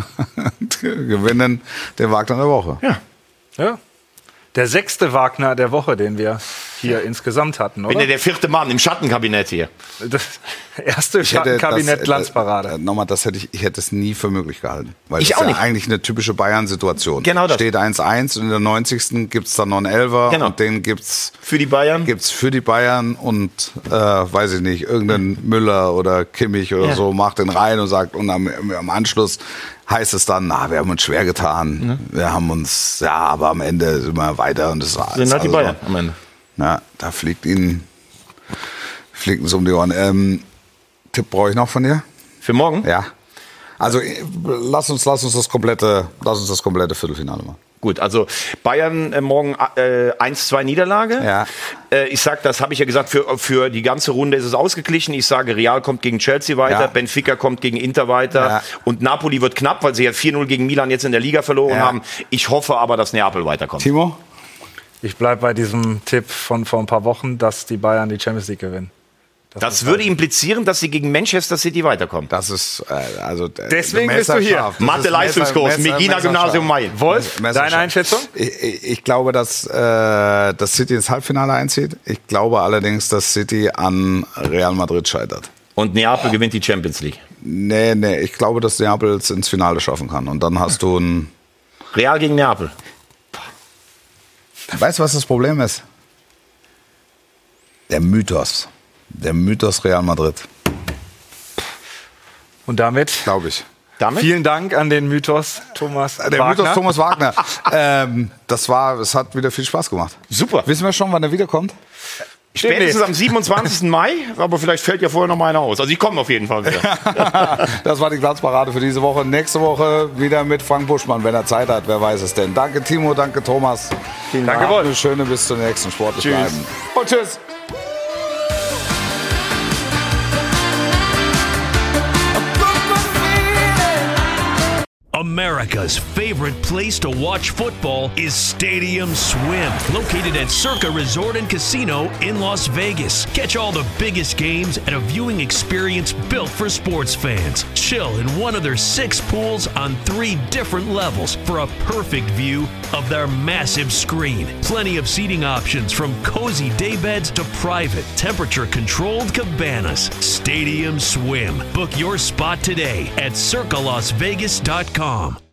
den Wagner der Woche. Ja. Der 6. Wagner der Woche, den wir hier insgesamt hatten, oder? Bin ja der 4. Mann im Schattenkabinett hier. Das erste Schattenkabinett Glanzparade. Nochmal, ich hätte es nie für möglich gehalten. Weil Ich das auch ist nicht. eigentlich eine typische Bayern-Situation. Genau das. Steht 1-1 und in der 90. gibt es dann noch einen Elfer. Genau. Und den gibt's Für die Bayern. für die Bayern und weiß ich nicht, irgendein Müller oder Kimmich oder so macht den rein und sagt, und am Anschluss heißt es dann, wir haben uns schwer getan. Wir haben uns, aber am Ende sind wir weiter und das war Sind halt die Bayern am Ende. Na, da fliegt ihnen so um die Ohren. Tipp brauche ich noch von dir? Für morgen? Ja. Also lass uns das komplette Viertelfinale machen. Gut, also Bayern morgen 1-2 Niederlage. Ja. Ich sag, das habe ich ja gesagt, für die ganze Runde ist es ausgeglichen. Ich sage, Real kommt gegen Chelsea weiter, Benfica kommt gegen Inter weiter und Napoli wird knapp, weil sie ja 4-0 gegen Milan jetzt in der Liga verloren haben. Ich hoffe aber, dass Neapel weiterkommt. Timo? Ich bleibe bei diesem Tipp von vor ein paar Wochen, dass die Bayern die Champions League gewinnen. Das würde implizieren, dass sie gegen Manchester City weiterkommen. Das ist Deswegen bist du hier. Mathe-Leistungskurs, Megina Gymnasium Main. Wolf, deine Einschätzung? Ich glaube, dass City ins Halbfinale einzieht. Ich glaube allerdings, dass City an Real Madrid scheitert. Und Neapel gewinnt die Champions League. Nee, ich glaube, dass Neapel es ins Finale schaffen kann. Und dann hast du ein... Real gegen Neapel. Weißt du, was das Problem ist? Der Mythos Real Madrid. Und damit? Glaube ich. Vielen Dank an den Mythos Thomas Wagner. Mythos Thomas Wagner. Es hat wieder viel Spaß gemacht. Super. Wissen wir schon, wann er wiederkommt? Spätestens am 27. Mai, aber vielleicht fällt ja vorher noch mal einer aus. Also ich komme auf jeden Fall wieder. Das war die Glanzparade für diese Woche. Nächste Woche wieder mit Frank Buschmann, wenn er Zeit hat. Wer weiß es denn. Danke Timo, danke Thomas. Vielen Dank. Danke, eine schöne bis zur nächsten Sportlich Tschüss. bleiben. Und tschüss. America's favorite place to watch football is Stadium Swim, located at Circa Resort and Casino in Las Vegas. Catch all the biggest games at a viewing experience built for sports fans. Chill in one of their 6 pools on 3 different levels for a perfect view of their massive screen. Plenty of seating options from cozy daybeds to private, temperature-controlled cabanas. Stadium Swim. Book your spot today at circalasvegas.com.